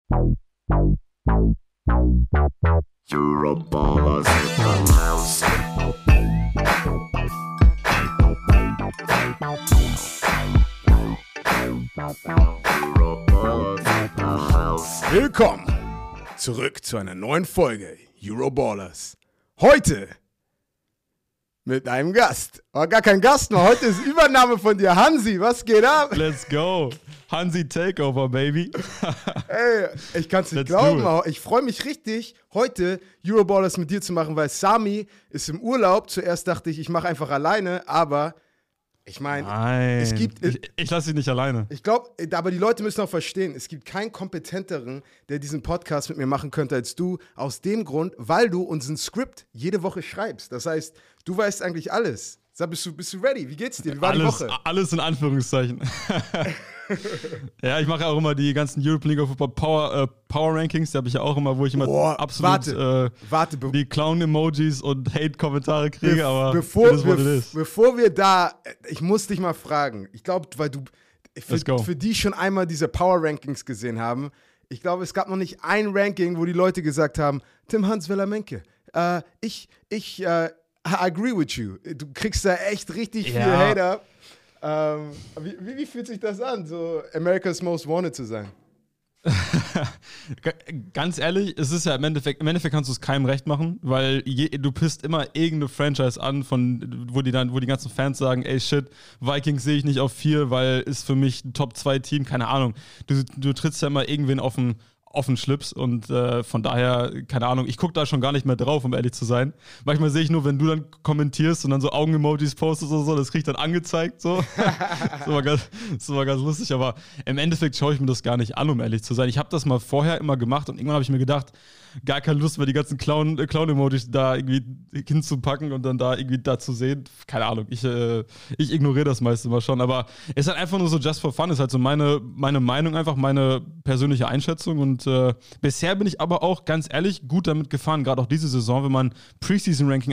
Euroballers in the house. Euroballers in the house. Willkommen zurück zu einer neuen Folge Euroballers. Heute mit einem Gast. Aber gar kein Gast mehr. Heute ist Übernahme von dir. Hansi, was geht ab? Let's go. Hansi Takeover, baby. Ey, ich kann es nicht glauben. Aber ich freue mich richtig, heute Euroballers mit dir zu machen, weil Sami ist im Urlaub. Zuerst dachte ich mache einfach alleine, aber ich meine, es gibt... Ich lasse dich nicht alleine. Ich glaube, aber die Leute müssen auch verstehen, es gibt keinen kompetenteren, der diesen Podcast mit mir machen könnte als du, aus dem Grund, weil du unseren Skript jede Woche schreibst. Das heißt, du weißt eigentlich alles. Sag, bist du ready? Wie geht's dir? Wie war die Woche? Alles in Anführungszeichen. Ja, ich mache ja auch immer die ganzen European League of Football Power Rankings, die habe ich ja auch immer, wo ich immer absolut die Clown-Emojis und Hate-Kommentare kriege, aber bevor wir da, ich muss dich mal fragen, ich glaube, weil du für die schon einmal diese Power Rankings gesehen haben, ich glaube, es gab noch nicht ein Ranking, wo die Leute gesagt haben, Tim Hans-Wellermenke, I agree with you. Du kriegst da echt richtig viel Hate ab. Wie fühlt sich das an, so America's Most Wanted zu sein? Ganz ehrlich, es ist ja im Endeffekt kannst du es keinem recht machen, weil du pisst immer irgendeine Franchise an, wo die ganzen Fans sagen, ey shit, Vikings sehe ich nicht auf 4, weil ist für mich ein Top-2-Team, keine Ahnung. Du trittst ja immer irgendwen auf den Schlips und von daher, keine Ahnung, ich gucke da schon gar nicht mehr drauf, um ehrlich zu sein. Manchmal sehe ich nur, wenn du dann kommentierst und dann so Augen-Emojis postest oder so, das krieg ich dann angezeigt, so. Das war ganz lustig, aber im Endeffekt schaue ich mir das gar nicht an, um ehrlich zu sein. Ich habe das mal vorher immer gemacht und irgendwann habe ich mir gedacht, gar keine Lust mehr, die ganzen Clown-Emojis da irgendwie hinzupacken und dann da irgendwie da zu sehen. Keine Ahnung, ich ignoriere das meiste immer schon, aber es ist halt einfach nur so just for fun, ist halt so meine Meinung einfach, meine persönliche Einschätzung und bisher bin ich aber auch, ganz ehrlich, gut damit gefahren, gerade auch diese Saison, wenn man Preseason-Ranking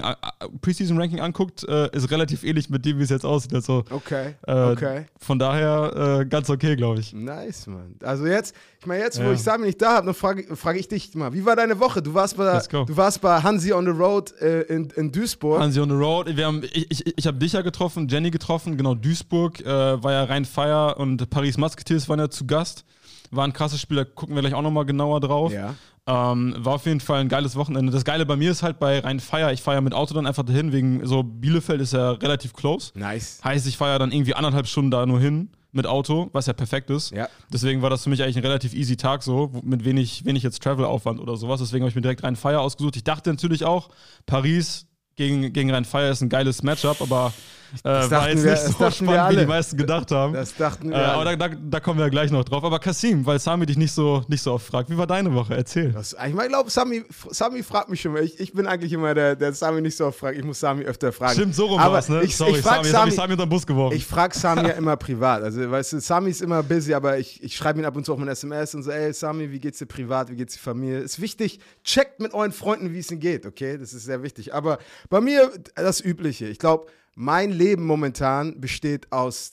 anguckt, ist relativ ähnlich mit dem, wie es jetzt aussieht. Also, Okay. Von daher ganz okay, glaube ich. Nice, Mann. Also jetzt, wo ich Sami nicht da habe, frage ich dich mal, wie war deine Woche? Du warst bei Hansi on the Road in Duisburg. Hansi on the Road. Ich habe dich ja getroffen, Jenny getroffen, genau, Duisburg, war ja Rhein-Fire und Paris Musketeers waren ja zu Gast. War ein krasses Spiel, da gucken wir gleich auch nochmal genauer drauf. Ja. War auf jeden Fall ein geiles Wochenende. Das Geile bei mir ist halt bei Rhein-Fire, ich fahre ja mit Auto dann einfach dahin, wegen so Bielefeld ist ja relativ close. Nice. Heißt, ich fahre ja dann irgendwie 1,5 Stunden da nur hin mit Auto, was ja perfekt ist. Ja. Deswegen war das für mich eigentlich ein relativ easy Tag so, mit wenig jetzt Travel-Aufwand oder sowas. Deswegen habe ich mir direkt Rhein-Fire ausgesucht. Ich dachte natürlich auch, Paris gegen Rhein-Fire ist ein geiles Matchup, aber war jetzt nicht so spannend, wie die meisten gedacht haben. Das dachten wir alle. Aber da kommen wir ja gleich noch drauf. Aber Kasim, weil Sami dich nicht so oft fragt, wie war deine Woche? Erzähl. Ich glaube, Sami fragt mich schon mal. Ich bin eigentlich immer der Sami nicht so oft fragt. Ich muss Sami öfter fragen. Stimmt, so rum war's, ne? Sorry, Sami unter den Bus geworfen. Ich frage Sami ja immer privat. Also, weißt du, Sami ist immer busy, aber ich schreibe ihn ab und zu auch mit SMS und so, ey, Sami, wie geht's dir privat, wie geht's dir Familie? Ist wichtig, checkt mit euren Freunden, wie es ihnen geht, okay? Das ist sehr wichtig. Aber bei mir das Übliche. Ich glaube, mein Leben momentan besteht aus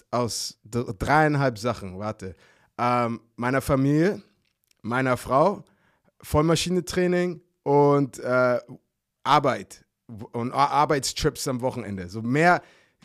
3,5 Sachen. Warte. Meiner Familie, meiner Frau, Vollmaschinentraining und Arbeit und Arbeitstrips am Wochenende. So mehr,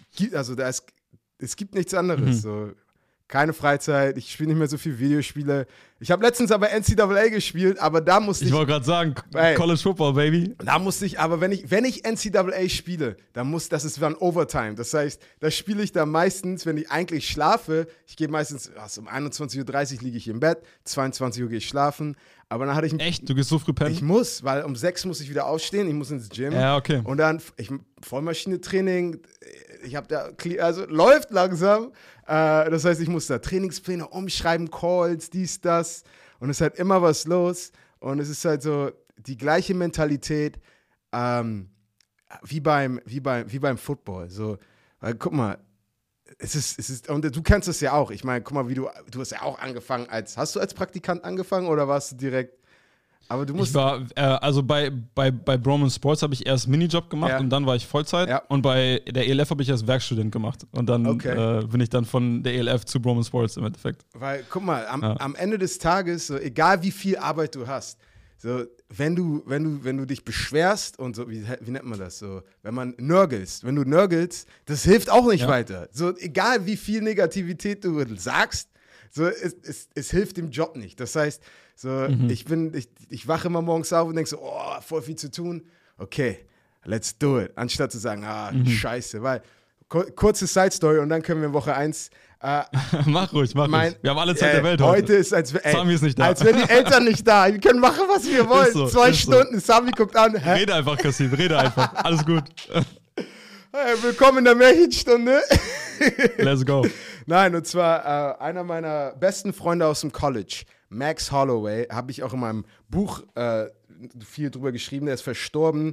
es gibt nichts anderes. So. Keine Freizeit, ich spiele nicht mehr so viel Videospiele. Ich habe letztens aber NCAA gespielt, aber da musste ich... Ich wollte gerade sagen, College Football, baby. Da musste ich, aber wenn ich NCAA spiele, das ist dann Overtime. Das heißt, da spiele ich dann meistens, wenn ich eigentlich schlafe, ich gehe meistens, um 21:30 Uhr liege ich im Bett, 22 Uhr gehe ich schlafen, aber dann hatte ich... Echt? Du gehst so früh pennen? Ich muss, weil um 6 muss ich wieder aufstehen, ich muss ins Gym. Ja, okay. Und dann, Vollmaschine-Training, läuft langsam. Das heißt, ich muss da Trainingspläne umschreiben, Calls, dies, das. Und es ist halt immer was los. Und es ist halt so die gleiche Mentalität wie beim Football. So, weil, guck mal, es ist, und du kennst es ja auch. Ich meine, guck mal, du hast ja auch angefangen hast du als Praktikant angefangen oder warst du direkt Aber du musst. Ich war, also bei Broman Sports habe ich erst Minijob gemacht und dann war ich Vollzeit. Ja. Und bei der ELF habe ich erst Werkstudent gemacht. Und dann bin ich dann von der ELF zu Broman Sports im Endeffekt. Weil, guck mal, am Ende des Tages, so, egal wie viel Arbeit du hast, so, wenn du dich beschwerst und so, wie nennt man das so, wenn du nörgelst, das hilft auch nicht weiter. So, egal wie viel Negativität du sagst, so, es hilft dem Job nicht. Das heißt, so, ich wache immer morgens auf und denke so, oh, voll viel zu tun. Okay, let's do it. Anstatt zu sagen, scheiße. Weil, kurze Side-Story und dann können wir in Woche 1 mach ruhig. Wir haben alle Zeit der Welt heute. Heute ist, Sami ist nicht da. Als wären die Eltern nicht da. Wir können machen, was wir wollen. So, 2 Stunden, Sami guckt an. Rede einfach, Kassim, rede einfach. Alles gut. Hey, willkommen in der Märchenstunde. Let's go. Nein, und zwar einer meiner besten Freunde aus dem College, Max Holloway, habe ich auch in meinem Buch viel drüber geschrieben. Der ist verstorben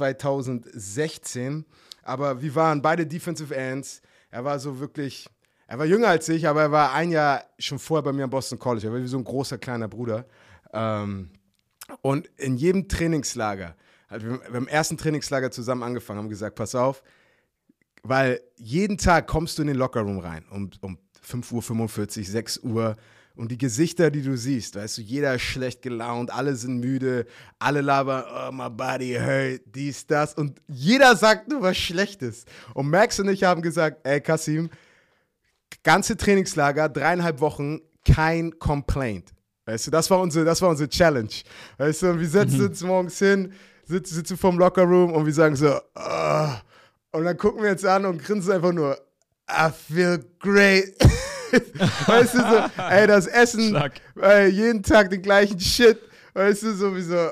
2016. Aber wir waren beide Defensive Ends. Er war jünger als ich, aber er war ein Jahr schon vorher bei mir am Boston College. Er war wie so ein großer, kleiner Bruder. Und in jedem Trainingslager, also wir haben im ersten Trainingslager zusammen angefangen, haben gesagt, pass auf, weil jeden Tag kommst du in den Lockerroom rein, um 5:45 Uhr, 6 Uhr und die Gesichter, die du siehst, weißt du, jeder ist schlecht gelaunt, alle sind müde, alle labern, oh, my body hurt, dies, das und jeder sagt nur was Schlechtes. Und Max und ich haben gesagt, ey Kassim, ganze Trainingslager, 3,5 Wochen, kein Complaint. Weißt du, das war unsere Challenge. Weißt du, und wir setzen uns morgens hin, sitzen vorm Lockerroom und wir sagen so, und dann gucken wir uns an und grinsen einfach nur, I feel great. Weißt du, so, ey, das Essen, jeden Tag den gleichen Shit. Weißt du, sowieso,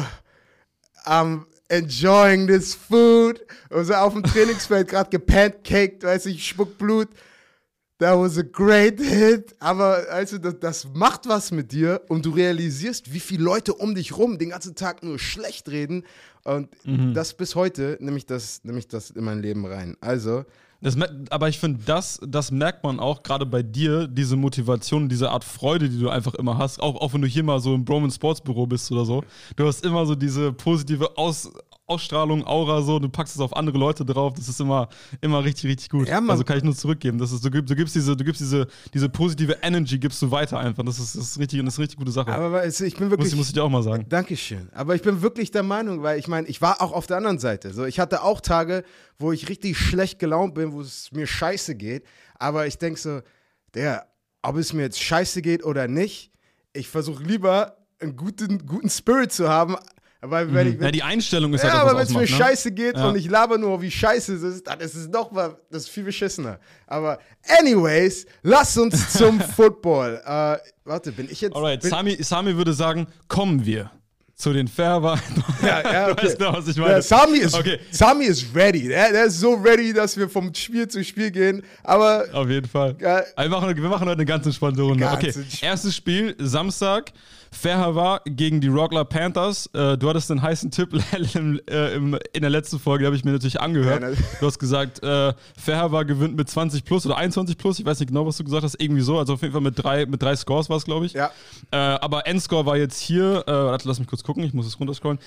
I'm enjoying this food. Und so auf dem Trainingsfeld gerade gepancaked, weißt du, ich spuck Blut. That was a great hit. Aber also, das macht was mit dir und du realisierst, wie viele Leute um dich rum den ganzen Tag nur schlecht reden. Und das bis heute nehme ich das in mein Leben rein. Also. Aber ich finde, das merkt man auch gerade bei dir, diese Motivation, diese Art Freude, die du einfach immer hast. Auch wenn du hier mal so im Broman Sports Büro bist oder so. Du hast immer so diese positive Ausstrahlung, Aura, so, du packst es auf andere Leute drauf, das ist immer richtig, richtig gut. Ja, also kann ich nur zurückgeben. Das ist, du gibst diese positive Energy, gibst du weiter einfach. Das ist richtig, und das ist eine richtig gute Sache. Aber ich bin wirklich. Muss ich dir auch mal sagen. Dankeschön. Aber ich bin wirklich der Meinung, weil ich meine, ich war auch auf der anderen Seite. So, ich hatte auch Tage, wo ich richtig schlecht gelaunt bin, wo es mir scheiße geht. Aber ich denke so, ob es mir jetzt scheiße geht oder nicht, ich versuche lieber einen guten Spirit zu haben. Weil die Einstellung ist ja, halt auch aber wenn es mir scheiße geht ja. und ich laber nur, wie scheiße es ist, dann ist es das ist viel beschissener. Aber anyways, lass uns zum Football. Warte, bin ich jetzt... Alright, Sami würde sagen, kommen wir zu den Fairwahl. Ja, okay. Du weißt genau, was ich meine. Ja, Sami ist ready. Der ist so ready, dass wir vom Spiel zu Spiel gehen. Aber auf jeden Fall. Wir machen heute eine ganz entspannte Runde. Okay, erstes Spiel, Samstag. Fairhavar gegen die Rockler Panthers. Du hattest einen heißen Tipp in der letzten Folge, habe ich mir natürlich angehört. Ja, du hast gesagt, Fairhavar gewinnt mit 20 plus oder 21 plus. Ich weiß nicht genau, was du gesagt hast. Irgendwie so. Also auf jeden Fall mit drei Scores war es, glaube ich. Ja. Aber Endscore war jetzt hier, lass mich kurz gucken, ich muss es runterscrollen.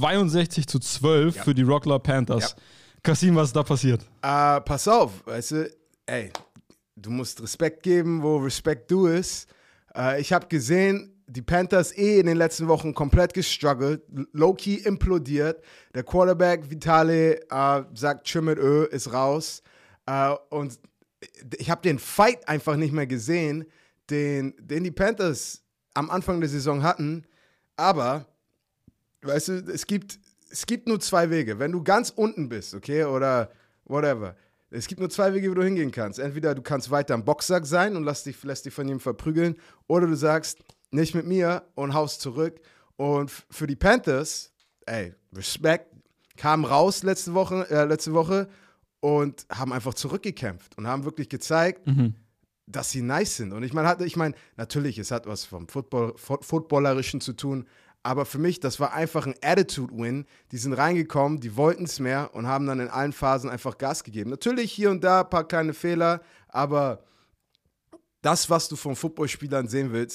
62-12 für die Rockler Panthers. Ja. Kassim, was ist da passiert? Pass auf, weißt du, ey, du musst Respekt geben, wo Respekt due ist. Ich habe gesehen, die Panthers in den letzten Wochen komplett gestruggelt, low-key implodiert. Der Quarterback Vitale sagt, Tschümmel ist raus. Und ich habe den Fight einfach nicht mehr gesehen, den die Panthers am Anfang der Saison hatten. Aber, weißt du, es gibt nur 2 Wege. Wenn du ganz unten bist, okay, oder whatever. Es gibt nur 2 Wege, wie du hingehen kannst. Entweder du kannst weiter am Boxsack sein und lässt dich von ihm verprügeln, oder du sagst, nicht mit mir und haust zurück. Und für die Panthers, ey, Respekt, kamen raus letzte Woche und haben einfach zurückgekämpft und haben wirklich gezeigt, dass sie nice sind. Und ich meine, natürlich, es hat was vom Footballerischen zu tun, aber für mich, das war einfach ein Attitude-Win. Die sind reingekommen, die wollten es mehr und haben dann in allen Phasen einfach Gas gegeben. Natürlich hier und da ein paar kleine Fehler, aber das, was du von Footballspielern sehen willst,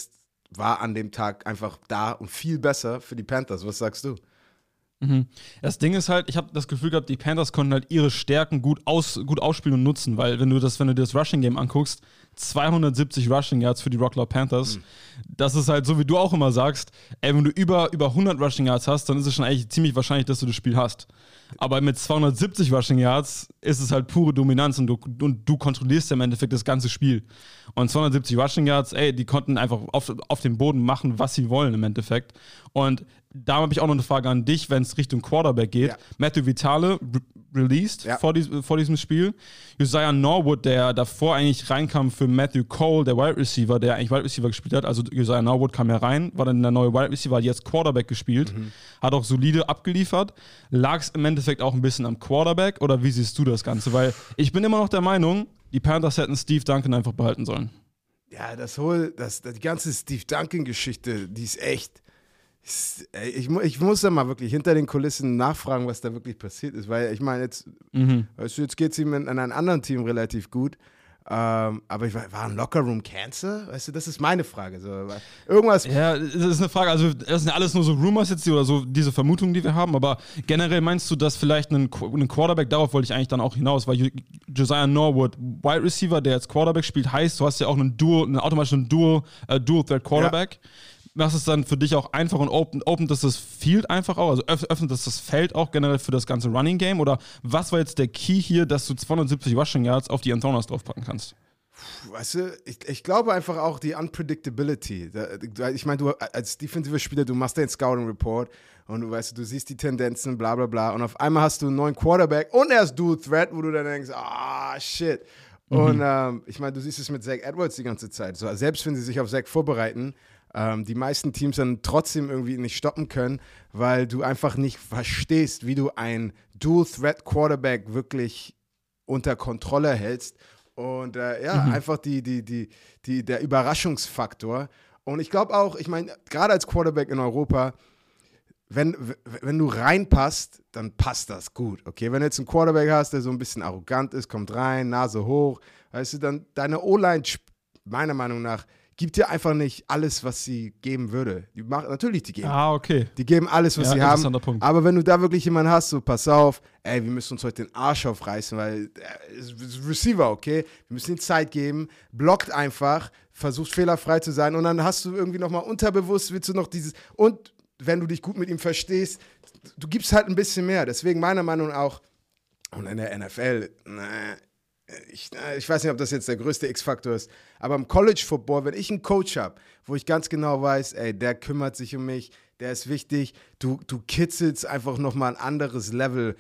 war an dem Tag einfach da und viel besser für die Panthers. Was sagst du? Das Ding ist halt, ich habe das Gefühl gehabt, die Panthers konnten halt ihre Stärken gut ausspielen und nutzen, weil wenn du dir das Rushing-Game anguckst, 270 Rushing Yards für die Rockler Panthers, das ist halt so, wie du auch immer sagst, ey, wenn du über 100 Rushing Yards hast, dann ist es schon eigentlich ziemlich wahrscheinlich, dass du das Spiel hast. Aber mit 270 Rushing Yards ist es halt pure Dominanz und du kontrollierst ja im Endeffekt das ganze Spiel. Und 270 Rushing Yards, ey, die konnten einfach auf dem Boden machen, was sie wollen im Endeffekt. Und da habe ich auch noch eine Frage an dich, wenn es Richtung Quarterback geht. Ja. Matthew Vitale released vor diesem Spiel. Josiah Norwood, der davor eigentlich reinkam für Matthew Cole, der Wide Receiver, der eigentlich Wide Receiver gespielt hat. Also Josiah Norwood kam ja rein, war dann der neue Wide Receiver, hat jetzt Quarterback gespielt, hat auch solide abgeliefert. Lag es im Endeffekt auch ein bisschen am Quarterback oder wie siehst du das Ganze? Weil ich bin immer noch der Meinung, die Panthers hätten Steve Duncan einfach behalten sollen. Ja, die ganze Steve Duncan-Geschichte, die ist echt. Ich muss da mal wirklich hinter den Kulissen nachfragen, was da wirklich passiert ist, weil ich meine, jetzt geht es ihm in einem anderen Team relativ gut, aber war ein Lockerroom Cancer? Weißt du, das ist meine Frage. So, irgendwas. Ja, das ist eine Frage, also das sind ja alles nur so Rumors jetzt oder so, diese Vermutungen, die wir haben, aber generell meinst du, dass vielleicht ein Quarterback, darauf wollte ich eigentlich dann auch hinaus, weil Josiah Norwood, Wide Receiver, der jetzt Quarterback spielt, heißt, du hast ja auch automatisch einen Dual-Threat Quarterback. Ja. Was ist dann für dich auch einfach und opent das Field einfach auch? Also öffnet das Feld auch generell für das ganze Running Game? Oder was war jetzt der Key hier, dass du 270 Rushing Yards auf die Antonas draufpacken kannst? Weißt du, ich glaube einfach auch die Unpredictability. Ich meine, du als defensiver Spieler, du machst deinen Scouting Report und du siehst die Tendenzen, bla bla bla. Und auf einmal hast du einen neuen Quarterback und er ist Dual Threat, wo du dann denkst, shit. Und ich meine, du siehst es mit Zach Edwards die ganze Zeit. So, selbst wenn sie sich auf Zach vorbereiten, die meisten Teams dann trotzdem irgendwie nicht stoppen können, weil du einfach nicht verstehst, wie du einen Dual-Threat-Quarterback wirklich unter Kontrolle hältst. Und einfach der Überraschungsfaktor. Und ich glaube auch, ich meine, gerade als Quarterback in Europa, wenn du reinpasst, dann passt das gut, okay? Wenn du jetzt einen Quarterback hast, der so ein bisschen arrogant ist, kommt rein, Nase hoch, weißt du, dann deine O-Line, meiner Meinung nach, gibt dir einfach nicht alles, was sie geben würde. Die geben alles, was sie haben. Punkt. Aber wenn du da wirklich jemanden hast, so pass auf, ey, wir müssen uns heute den Arsch aufreißen, weil ist Receiver, okay? Wir müssen ihm Zeit geben, blockt einfach, versucht fehlerfrei zu sein und dann hast du irgendwie nochmal unterbewusst, willst du noch dieses, und wenn du dich gut mit ihm verstehst, du gibst halt ein bisschen mehr. Deswegen meiner Meinung nach auch, und in der NFL, ich weiß nicht, ob das jetzt der größte X-Faktor ist, aber im College-Football, wenn ich einen Coach habe, wo ich ganz genau weiß, ey, der kümmert sich um mich, der ist wichtig, du kitzelst einfach nochmal ein anderes Level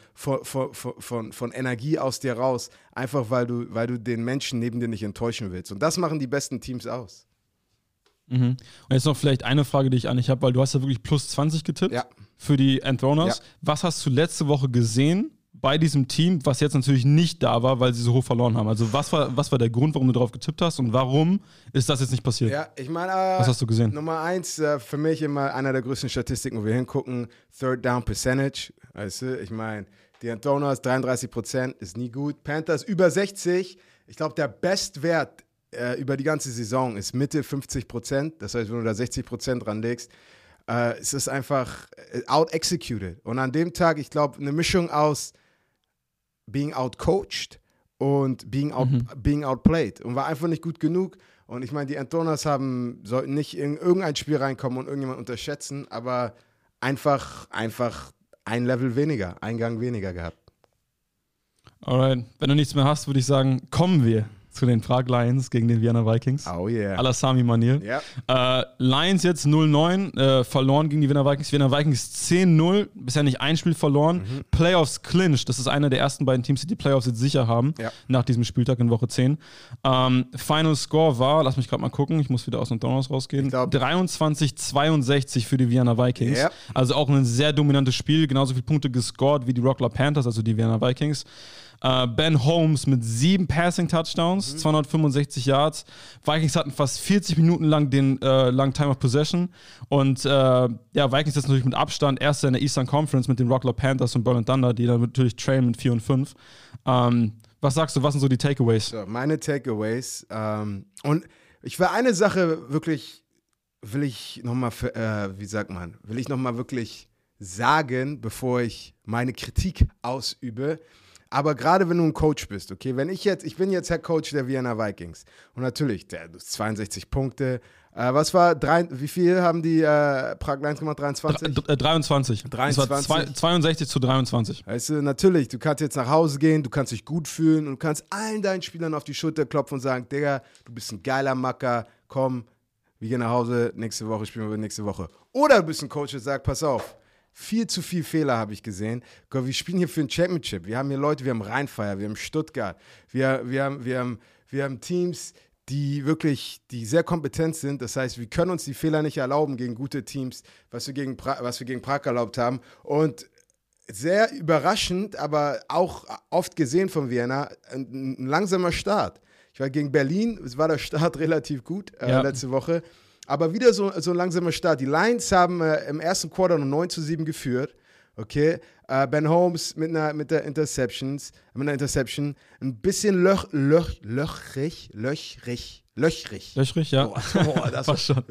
von Energie aus dir raus, einfach weil du den Menschen neben dir nicht enttäuschen willst. Und das machen die besten Teams aus. Und jetzt noch vielleicht eine Frage, die ich an dich habe, weil du hast ja wirklich plus 20 getippt für die Anthroners. Ja. Was hast du letzte Woche gesehen bei diesem Team, was jetzt natürlich nicht da war, weil sie so hoch verloren haben? Also was war der Grund, warum du darauf getippt hast und warum ist das jetzt nicht passiert? Ja, ich meine, was hast du gesehen? Nummer 1, für mich immer einer der größten Statistiken, wo wir hingucken, Third Down Percentage. Weißt du, ich meine, die Anthroners 33% ist nie gut. Panthers über 60. Ich glaube, der Bestwert über die ganze Saison ist Mitte 50%. Das heißt, wenn du da 60% dran legst, es ist einfach out-executed. Und an dem Tag, ich glaube, eine Mischung aus being outcoached und being outplayed und war einfach nicht gut genug. Und ich meine, die Anthroners sollten nicht in irgendein Spiel reinkommen und irgendjemand unterschätzen, aber einfach ein Level weniger, einen Gang weniger gehabt. Alright, wenn du nichts mehr hast, würde ich sagen, kommen wir zu den Prag Lions gegen den Vienna Vikings. Oh yeah. À la Sami-Manier. Yep. Lions jetzt 0-9, verloren gegen die Vienna Vikings. Vienna Vikings 10-0, bisher nicht ein Spiel verloren. Playoffs clinched, das ist einer der ersten beiden Teams, die die Playoffs jetzt sicher haben, nach diesem Spieltag in Woche 10. Final Score war, lass mich gerade mal gucken, ich muss wieder aus dem Donnerstag rausgehen, 23-62 für die Vienna Vikings. Yep. Also auch ein sehr dominantes Spiel, genauso viele Punkte gescored wie die Rockler Panthers, also die Vienna Vikings. Ben Holmes mit 7 Passing-Touchdowns, 265 Yards. Vikings hatten fast 40 Minuten lang den langen Time of Possession. Und Vikings jetzt natürlich mit Abstand Erster in der Eastern Conference mit den Rockler Panthers und Berlin Thunder, die dann natürlich trailen mit 4 und 5. Was sagst du, was sind so die Takeaways? So, meine Takeaways. Und ich will eine Sache wirklich will ich nochmal, will ich nochmal wirklich sagen, bevor ich meine Kritik ausübe. Aber gerade wenn du ein Coach bist, okay, ich bin jetzt Head Coach der Vienna Vikings und natürlich, du hast 62 Punkte. Wie viel haben die Prag Lions gemacht? 23? 23. 23. Das war 62 zu 23. Weißt du, natürlich, du kannst jetzt nach Hause gehen, du kannst dich gut fühlen und du kannst allen deinen Spielern auf die Schulter klopfen und sagen, Digga, du bist ein geiler Macker, komm, wir gehen nach Hause, nächste Woche spielen wir nächste Woche. Oder du bist ein Coach, der sagt, pass auf, viel zu viel Fehler habe ich gesehen. Gott, wir spielen hier für ein Championship. Wir haben hier Leute, wir haben Rheinfire, wir haben Stuttgart, wir haben Teams, die sehr kompetent sind. Das heißt, wir können uns die Fehler nicht erlauben gegen gute Teams, was wir gegen Prag erlaubt haben. Und sehr überraschend, aber auch oft gesehen von Vienna, ein langsamer Start. Ich war gegen Berlin, es war der Start relativ gut letzte Woche. Aber wieder so ein langsamer Start. Die Lions haben im ersten Quarter noch 9-7 geführt. Okay, Ben Holmes mit einer Interception, ein bisschen löchrig. Löchrig, ja. Das war schon.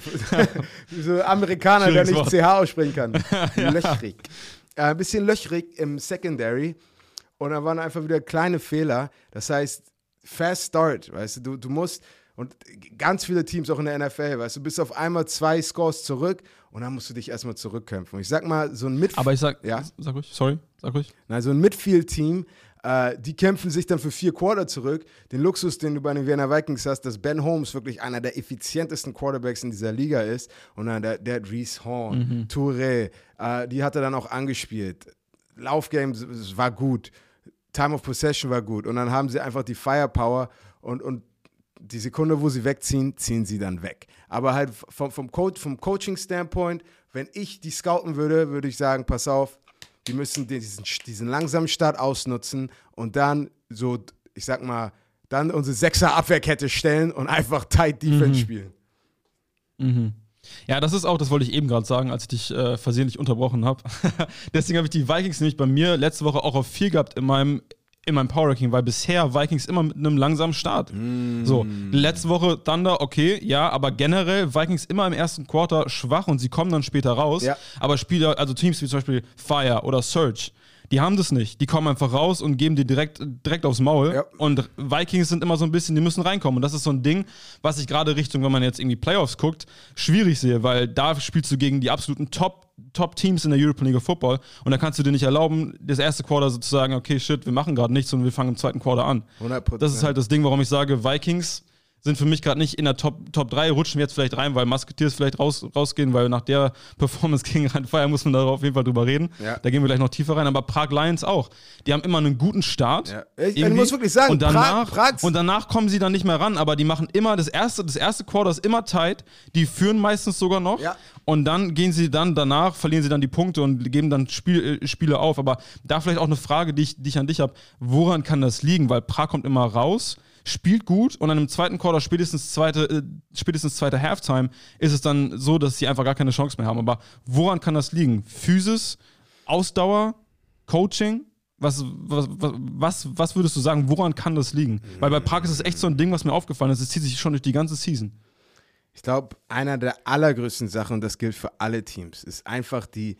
So Amerikaner, der nicht Wort. CH aussprechen kann. Ja. Löchrig. Ein bisschen löchrig im Secondary. Und da waren einfach wieder kleine Fehler. Das heißt, fast start, weißt du, du musst, und ganz viele Teams auch in der NFL, weißt du, bist auf einmal 2 Scores zurück und dann musst du dich erstmal zurückkämpfen. Und ich sag mal, so ein Sag ruhig. So ein Midfield-Team, die kämpfen sich dann für 4 Quarter zurück. Den Luxus, den du bei den Vienna Vikings hast, dass Ben Holmes wirklich einer der effizientesten Quarterbacks in dieser Liga ist. Und dann der hat Reese Horn, Touré, die hat er dann auch angespielt. Laufgame war gut. Time of Possession war gut. Und dann haben sie einfach die Firepower und die Sekunde, wo sie wegziehen, ziehen sie dann weg. Aber halt vom Coaching-Standpoint, wenn ich die scouten würde, würde ich sagen, pass auf, die müssen diesen langsamen Start ausnutzen und dann so, ich sag mal, dann unsere 6er-Abwehrkette stellen und einfach Tight Defense spielen. Mhm. Ja, das wollte ich eben gerade sagen, als ich dich versehentlich unterbrochen habe. Deswegen habe ich die Vikings nämlich bei mir letzte Woche auch auf 4 gehabt in meinem Power Ranking, weil bisher Vikings immer mit einem langsamen Start. So, letzte Woche Thunder, okay, ja, aber generell Vikings immer im ersten Quarter schwach und sie kommen dann später raus. Ja. Aber Spieler, also Teams wie zum Beispiel Fire oder Surge, die haben das nicht. Die kommen einfach raus und geben dir direkt aufs Maul. Ja. Und Vikings sind immer so ein bisschen, die müssen reinkommen. Und das ist so ein Ding, was ich gerade Richtung, wenn man jetzt irgendwie Playoffs guckt, schwierig sehe, weil da spielst du gegen die absoluten Top-Teams in der European League of Football. Und da kannst du dir nicht erlauben, das erste Quarter sozusagen, okay, shit, wir machen gerade nichts und wir fangen im zweiten Quarter an. 100%. Das ist halt das Ding, warum ich sage, Vikings sind für mich gerade nicht in der Top 3, rutschen wir jetzt vielleicht rein, weil Musketeers vielleicht rausgehen, weil nach der Performance gegen Rheinfire muss man da auf jeden Fall drüber reden. Ja. Da gehen wir gleich noch tiefer rein, aber Prag Lions auch. Die haben immer einen guten Start. Ja. Ich muss wirklich sagen, und danach kommen sie dann nicht mehr ran, aber die machen immer, das erste Quarter ist immer tight, die führen meistens sogar noch. Ja. Und dann verlieren sie dann die Punkte und geben dann Spiele auf. Aber da vielleicht auch eine Frage, die ich an dich habe, woran kann das liegen? Weil Prag kommt immer raus, spielt gut und dann im zweiten Quarter, spätestens zweite Halftime, ist es dann so, dass sie einfach gar keine Chance mehr haben. Aber woran kann das liegen? Physis, Ausdauer, Coaching? Was würdest du sagen, woran kann das liegen? Weil bei Prag ist es echt so ein Ding, was mir aufgefallen ist, es zieht sich schon durch die ganze Season. Ich glaube, einer der allergrößten Sachen, und das gilt für alle Teams, ist einfach die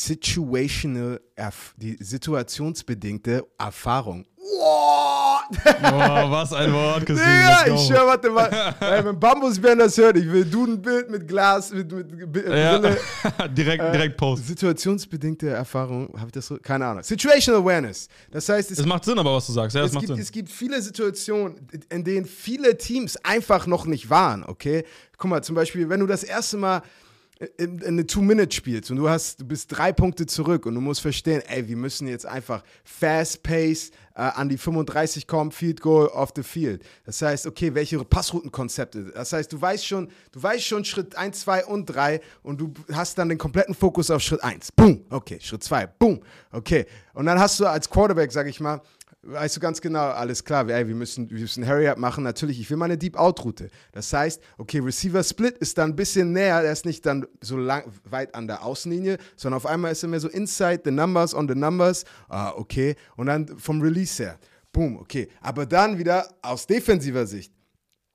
situationsbedingte Erfahrung. Oh, was ein Wort, Christine. Ja, ich schwör, warte mal. Wenn Bambusbären das hört, ich will du ein Bild mit Glas, mit Brille. direkt posten. Situationsbedingte Erfahrung, habe ich das so? Keine Ahnung. Situational Awareness. Das heißt, es macht Sinn, aber was du sagst. Ja, es macht Sinn. Es gibt viele Situationen, in denen viele Teams einfach noch nicht waren, okay? Guck mal, zum Beispiel, wenn du das erste Mal in eine 2-Minute spielst und du bist 3 Punkte zurück und du musst verstehen, ey, wir müssen jetzt einfach fast pace an die 35 kommen, Field Goal off the field. Das heißt, okay, welche Passroutenkonzepte? Das heißt, du weißt schon Schritt 1, 2 und 3 und du hast dann den kompletten Fokus auf Schritt 1. Boom, okay, Schritt 2, boom, okay. Und dann hast du als Quarterback, sag ich mal, weißt du ganz genau, alles klar, ey, wir müssen Hurry-Up machen. Natürlich, ich will meine Deep-Out-Route. Das heißt, okay, Receiver-Split ist dann ein bisschen näher, der ist nicht dann so weit an der Außenlinie, sondern auf einmal ist er mehr so inside the numbers on the numbers. Okay, und dann vom Release her, boom, okay. Aber dann wieder aus defensiver Sicht,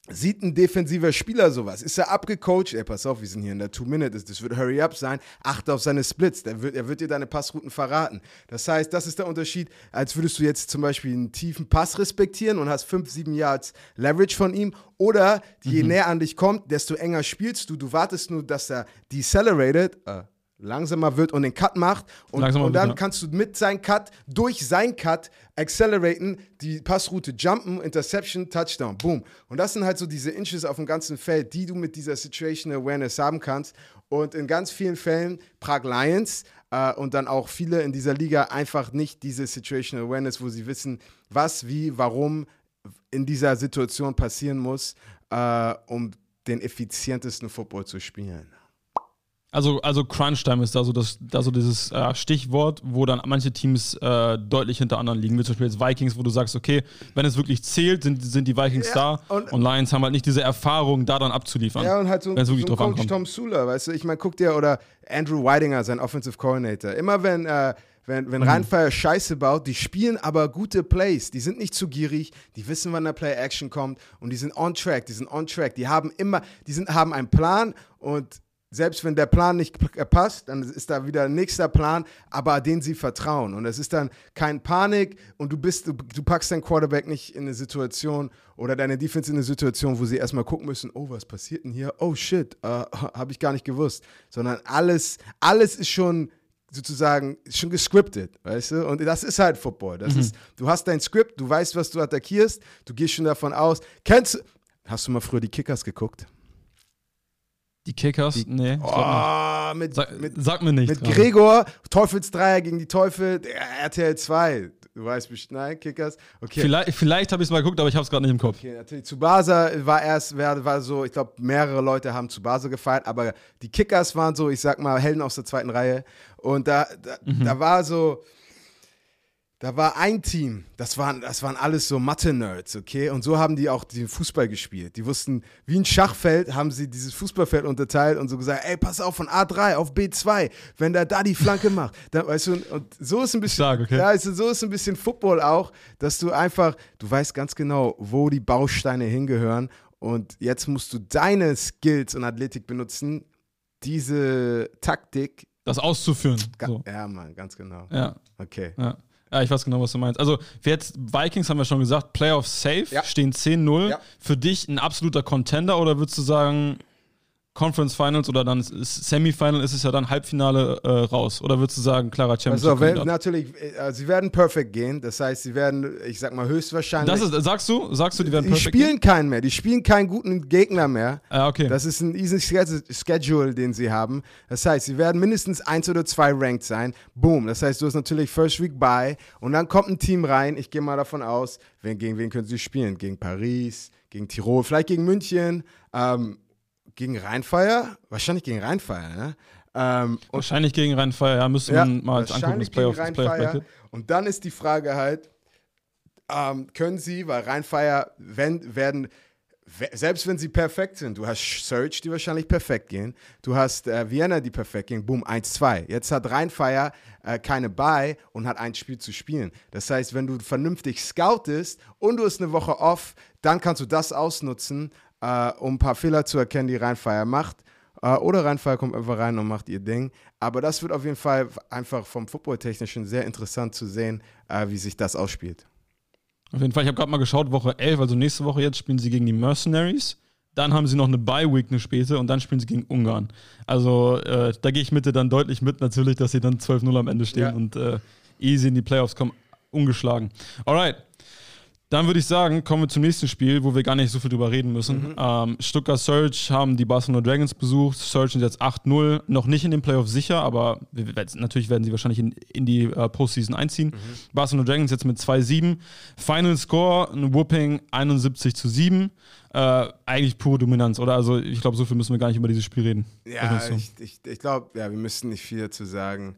Sieht ein defensiver Spieler sowas? Ist er abgecoacht? Ey, pass auf, wir sind hier in der 2-Minute, das wird Hurry Up sein. Achte auf seine Splits, er wird dir deine Passrouten verraten. Das heißt, das ist der Unterschied, als würdest du jetzt zum Beispiel einen tiefen Pass respektieren und hast 5, 7 Yards Leverage von ihm. Oder je näher an dich kommt, desto enger spielst du. Du wartest nur, dass er decelerated, langsamer wird und den Cut macht und dann kannst du mit seinem Cut, durch sein Cut acceleraten, die Passroute jumpen, Interception, Touchdown, boom. Und das sind halt so diese Inches auf dem ganzen Feld, die du mit dieser Situational Awareness haben kannst und in ganz vielen Fällen Prag Lions und dann auch viele in dieser Liga einfach nicht diese Situational Awareness, wo sie wissen, was, wie, warum in dieser Situation passieren muss, um den effizientesten Football zu spielen. Also Crunch-Time ist da so dieses Stichwort, wo dann manche Teams deutlich hinter anderen liegen, wie zum Beispiel jetzt Vikings, wo du sagst, okay, wenn es wirklich zählt, sind die Vikings da und Lions haben halt nicht diese Erfahrung, da dann abzuliefern. Ja, und halt so ein Coach ankommt. Tom Sula, weißt du, ich meine, guck dir, oder Andrew Whitinger, sein Offensive Coordinator, immer wenn Rheinfire Scheiße baut, die spielen aber gute Plays, die sind nicht zu gierig, die wissen, wann der Play-Action kommt und die sind on track, die haben einen Plan und selbst wenn der Plan nicht passt, dann ist da wieder ein nächster Plan, aber den sie vertrauen. Und es ist dann kein Panik und du packst deinen Quarterback nicht in eine Situation oder deine Defense in eine Situation, wo sie erstmal gucken müssen, oh, was passiert denn hier? Oh, shit, habe ich gar nicht gewusst. Sondern alles ist schon sozusagen schon gescriptet, weißt du? Und das ist halt Football. Du hast dein Skript, du weißt, was du attackierst, du gehst schon davon aus. Hast du mal früher die Kickers geguckt? Die Kickers? Nee. Sag mir nicht. Mit Gregor, Teufelsdreier gegen die Teufel, RTL 2. Du weißt bestimmt, nein, Kickers. Okay. Vielleicht habe ich es mal geguckt, aber ich habe es gerade nicht im Kopf. Okay, natürlich. Tsubasa war so, ich glaube, mehrere Leute haben Tsubasa gefeiert, aber die Kickers waren so, ich sag mal, Helden aus der zweiten Reihe. Und da war ein Team, das waren alles so Mathe-Nerds, okay? Und so haben die auch den Fußball gespielt. Die wussten, wie ein Schachfeld haben sie dieses Fußballfeld unterteilt und so gesagt, ey, pass auf, von A3 auf B2, wenn der da die Flanke macht. Dann, weißt du, und so ist ein bisschen, stark, okay. Ja, so ist ein bisschen Football auch, dass du weißt ganz genau, wo die Bausteine hingehören und jetzt musst du deine Skills und Athletik benutzen, diese Taktik. Das auszuführen. So. Ja, Mann, ganz genau. Ja. Okay. Ja. Ja, ich weiß genau, was du meinst. Also, Vikings haben wir schon gesagt, Playoff safe, stehen 10-0. Ja. Für dich ein absoluter Contender oder würdest du sagen, Conference Finals oder dann Semifinal ist es ja dann Halbfinale raus? Oder würdest du sagen, klarer Championship? Also, natürlich, sie werden perfekt gehen. Das heißt, sie werden, ich sag mal, höchstwahrscheinlich. Sagst du, die werden perfekt gehen? Die spielen keinen mehr. Die spielen keinen guten Gegner mehr. Okay. Das ist ein easy Schedule, den sie haben. Das heißt, sie werden mindestens 1 oder 2 ranked sein. Boom. Das heißt, du hast natürlich First Week Bye und dann kommt ein Team rein. Ich gehe mal davon aus, gegen wen können sie spielen? Gegen Paris, gegen Tirol, vielleicht gegen München, gegen Rheinfire? Wahrscheinlich gegen Rheinfire, ne? Wahrscheinlich gegen Rheinfire, ja, müsste man mal angucken, das Playoff. Und dann ist die Frage halt, können sie, weil Rheinfire selbst wenn sie perfekt sind, du hast Surge, die wahrscheinlich perfekt gehen, du hast Vienna, die perfekt gehen, boom, 1-2. Jetzt hat Rheinfire keine Bye und hat ein Spiel zu spielen. Das heißt, wenn du vernünftig scoutest und du hast eine Woche off, dann kannst du das ausnutzen, um ein paar Fehler zu erkennen, die Rheinfire macht. Oder Rheinfire kommt einfach rein und macht ihr Ding. Aber das wird auf jeden Fall einfach vom Football-Technischen sehr interessant zu sehen, wie sich das ausspielt. Auf jeden Fall, ich habe gerade mal geschaut, Woche 11, also nächste Woche jetzt spielen sie gegen die Mercenaries. Dann haben sie noch eine Bye-Week, eine späte, und dann spielen sie gegen Ungarn. Also da gehe ich Mitte dann deutlich mit, natürlich, dass sie dann 12-0 am Ende stehen und easy in die Playoffs kommen, ungeschlagen. Alright. Dann würde ich sagen, kommen wir zum nächsten Spiel, wo wir gar nicht so viel drüber reden müssen. Stuttgart Surge haben die Barcelona Dragons besucht. Surge sind jetzt 8-0, noch nicht in den Playoffs sicher, aber natürlich werden sie wahrscheinlich in die Postseason einziehen. Barcelona Dragons jetzt mit 2-7. Final Score, ein Whooping 71-7. Eigentlich pure Dominanz, oder? Also ich glaube, so viel müssen wir gar nicht über dieses Spiel reden. Ja, ich glaube, wir müssen nicht viel dazu sagen.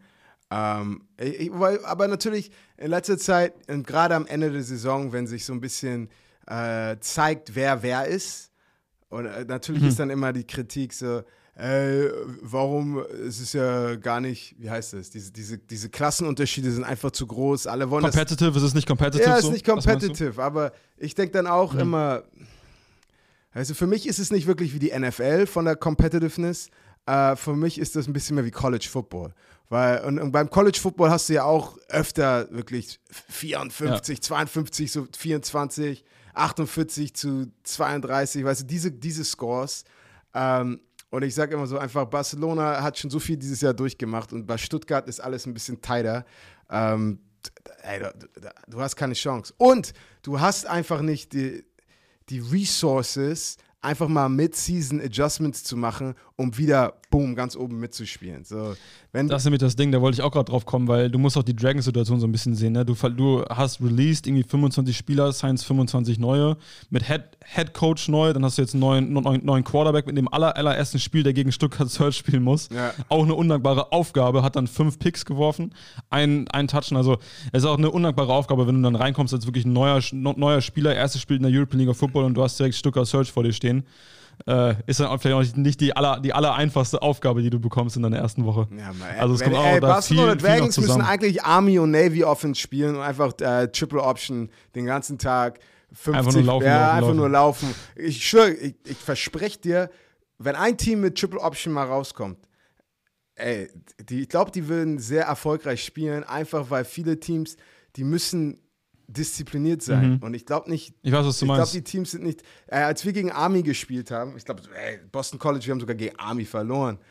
Aber natürlich in letzter Zeit, gerade am Ende der Saison, wenn sich so ein bisschen zeigt, wer ist, und natürlich ist dann immer die Kritik so, warum, es ist ja gar nicht, wie heißt das, diese Klassenunterschiede sind einfach zu groß, alle wollen competitive, ist es nicht competitive? Ja, es so? ist nicht competitive, aber ich denke dann auch immer, Also für mich ist es nicht wirklich wie die NFL von der Competitiveness. Für mich ist das ein bisschen mehr wie College Football. Und beim College Football hast du ja auch öfter wirklich 54, 52, so 24, 48 zu 32, weißt du, diese Scores. Und ich sage immer so einfach, Barcelona hat schon so viel dieses Jahr durchgemacht und bei Stuttgart ist alles ein bisschen tighter. Ey, du hast keine Chance. Und du hast einfach nicht die Resources, einfach mal Mid-Season-Adjustments zu machen, um wieder, boom, ganz oben mitzuspielen. So, das ist nämlich das Ding, da wollte ich auch gerade drauf kommen, weil du musst auch die Dragons-Situation so ein bisschen sehen. Ne? Du hast released irgendwie 25 Spieler, signst 25 neue, mit Head Coach neu, dann hast du jetzt einen neuen Quarterback mit dem allerersten Spiel, der gegen Stuttgart Search spielen muss. Ja. Auch eine undankbare Aufgabe, hat dann 5 Picks geworfen, einen Touchen, also es ist auch eine undankbare Aufgabe, wenn du dann reinkommst als wirklich ein neuer Spieler, erstes Spiel in der European League of Football und du hast direkt Stuttgart Search vor dir stehen. Ist dann auch vielleicht auch nicht die aller einfachste Aufgabe, die du bekommst in deiner ersten Woche. Ja, also es kommt auch da Barcelona viel Dragons müssen eigentlich Army und Navy Offense spielen und einfach Triple Option den ganzen Tag 50, einfach nur laufen. Ich schwöre, ich verspreche dir, wenn ein Team mit Triple Option mal rauskommt, ich glaube, die würden sehr erfolgreich spielen, einfach weil viele Teams, die müssen diszipliniert sein. Und ich glaube nicht, ich weiß, was du meinst. Ich glaube, die Teams sind nicht, als wir gegen Army gespielt haben, ich glaube, Boston College, wir haben sogar gegen Army verloren.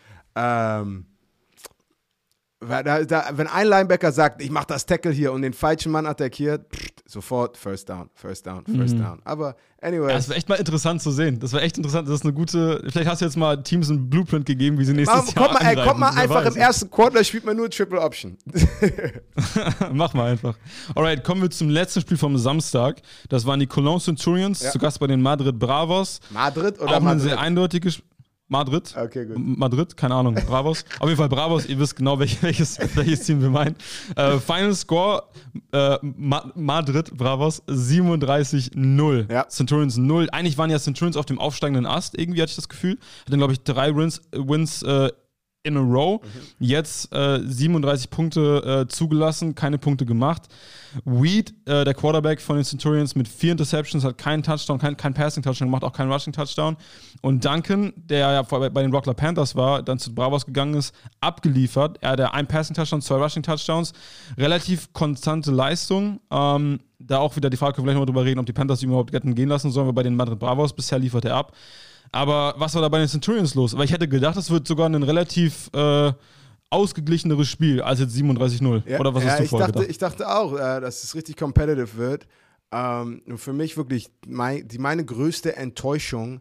Wenn ein Linebacker sagt, ich mache das Tackle hier und den falschen Mann attackiert, sofort First Down. Aber anyway. Ja, das wäre echt mal interessant zu sehen. Das wäre echt interessant. Das ist eine gute, vielleicht hast du jetzt mal Teams einen Blueprint gegeben, wie sie nächstes Jahr angreifen. Kommt mal einfach im ersten Quarter, spielt man nur Triple Option. Mach mal einfach. Alright, kommen wir zum letzten Spiel vom Samstag. Das waren die Cologne Centurions, zu Gast bei den Madrid Bravos. Madrid oder auch Madrid? Ein sehr eindeutiges Madrid. Okay, gut. Madrid, keine Ahnung. Bravos. Auf jeden Fall Bravos, ihr wisst genau, welches Team wir meinen. Final Score: Madrid, Bravos 37-0. Ja. Centurions 0. Eigentlich waren ja Centurions auf dem aufsteigenden Ast, irgendwie hatte ich das Gefühl. Hatten, glaube ich, 3 Wins in a row. Jetzt 37 Punkte zugelassen, keine Punkte gemacht. Weed, der Quarterback von den Centurions, mit 4 Interceptions, hat keinen Touchdown, kein Passing-Touchdown gemacht, auch keinen Rushing-Touchdown. Und Duncan, der ja bei den Rockler Panthers war, dann zu Bravos gegangen ist, abgeliefert. Er hatte ein Passing-Touchdown, 2 Rushing-Touchdowns. Relativ konstante Leistung. Da auch wieder die Frage, können wir gleich noch drüber reden, ob die Panthers ihn überhaupt hätten gehen lassen sollen, weil bei den Madrid Bravos bisher liefert er ab. Aber was war da bei den Centurions los? Weil ich hätte gedacht, es wird sogar ein relativ ausgeglicheneres Spiel als jetzt 37-0. Ja, oder was hast du vorher gedacht? Ich dachte auch, dass es richtig competitive wird. Und für mich wirklich meine größte Enttäuschung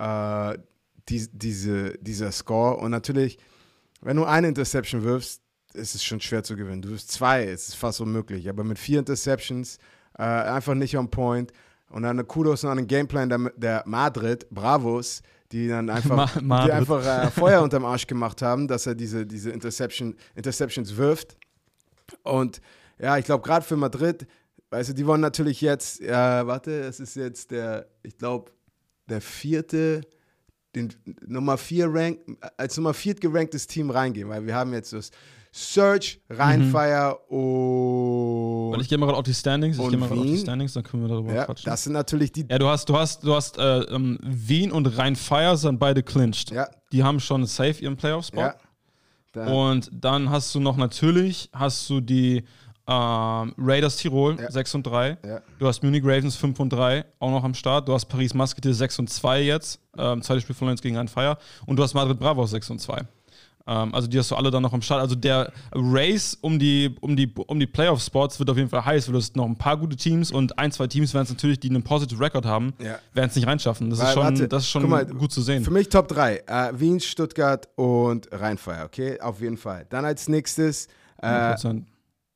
dieser Score. Und natürlich, wenn du eine Interception wirfst, ist es schon schwer zu gewinnen. Du wirfst 2, es ist fast unmöglich. Aber mit 4 Interceptions einfach nicht on point. Und dann eine Kudos an den Gameplan der Madrid, Bravos, die dann einfach, Feuer unterm Arsch gemacht haben, dass er diese Interceptions wirft. Und ja, ich glaube, gerade für Madrid, weißt du, die wollen natürlich jetzt, es ist jetzt ich glaube, der 4., Nummer 4 als Nummer 4 geranktes Team reingehen, weil wir haben jetzt das Search, Rheinfire und. Weil ich gehe mal gerade auf die Standings. Dann können wir darüber quatschen. Das sind natürlich die. Ja, du hast Wien und Rheinfire sind beide clinched. Ja. Die haben schon safe ihren Playoff-Spot. Ja. Und dann hast du noch natürlich die Raiders Tirol 6-3. Ja. Du hast Munich Ravens 5-3 auch noch am Start. Du hast Paris Musketeers 6-2 jetzt. Zweites Spiel von uns gegen Rheinfire. Und du hast Madrid Bravos 6-2. Also die hast du alle dann noch am Start. Also der Race um die Playoff-Spots wird auf jeden Fall heiß, weil du hast noch ein paar gute Teams und 1, 2 Teams werden es natürlich, die einen Positive Record haben, werden es nicht reinschaffen. Das ist schon gut zu sehen. Für mich Top 3. Wien, Stuttgart und Rheinfire, okay? Auf jeden Fall. Dann als nächstes dann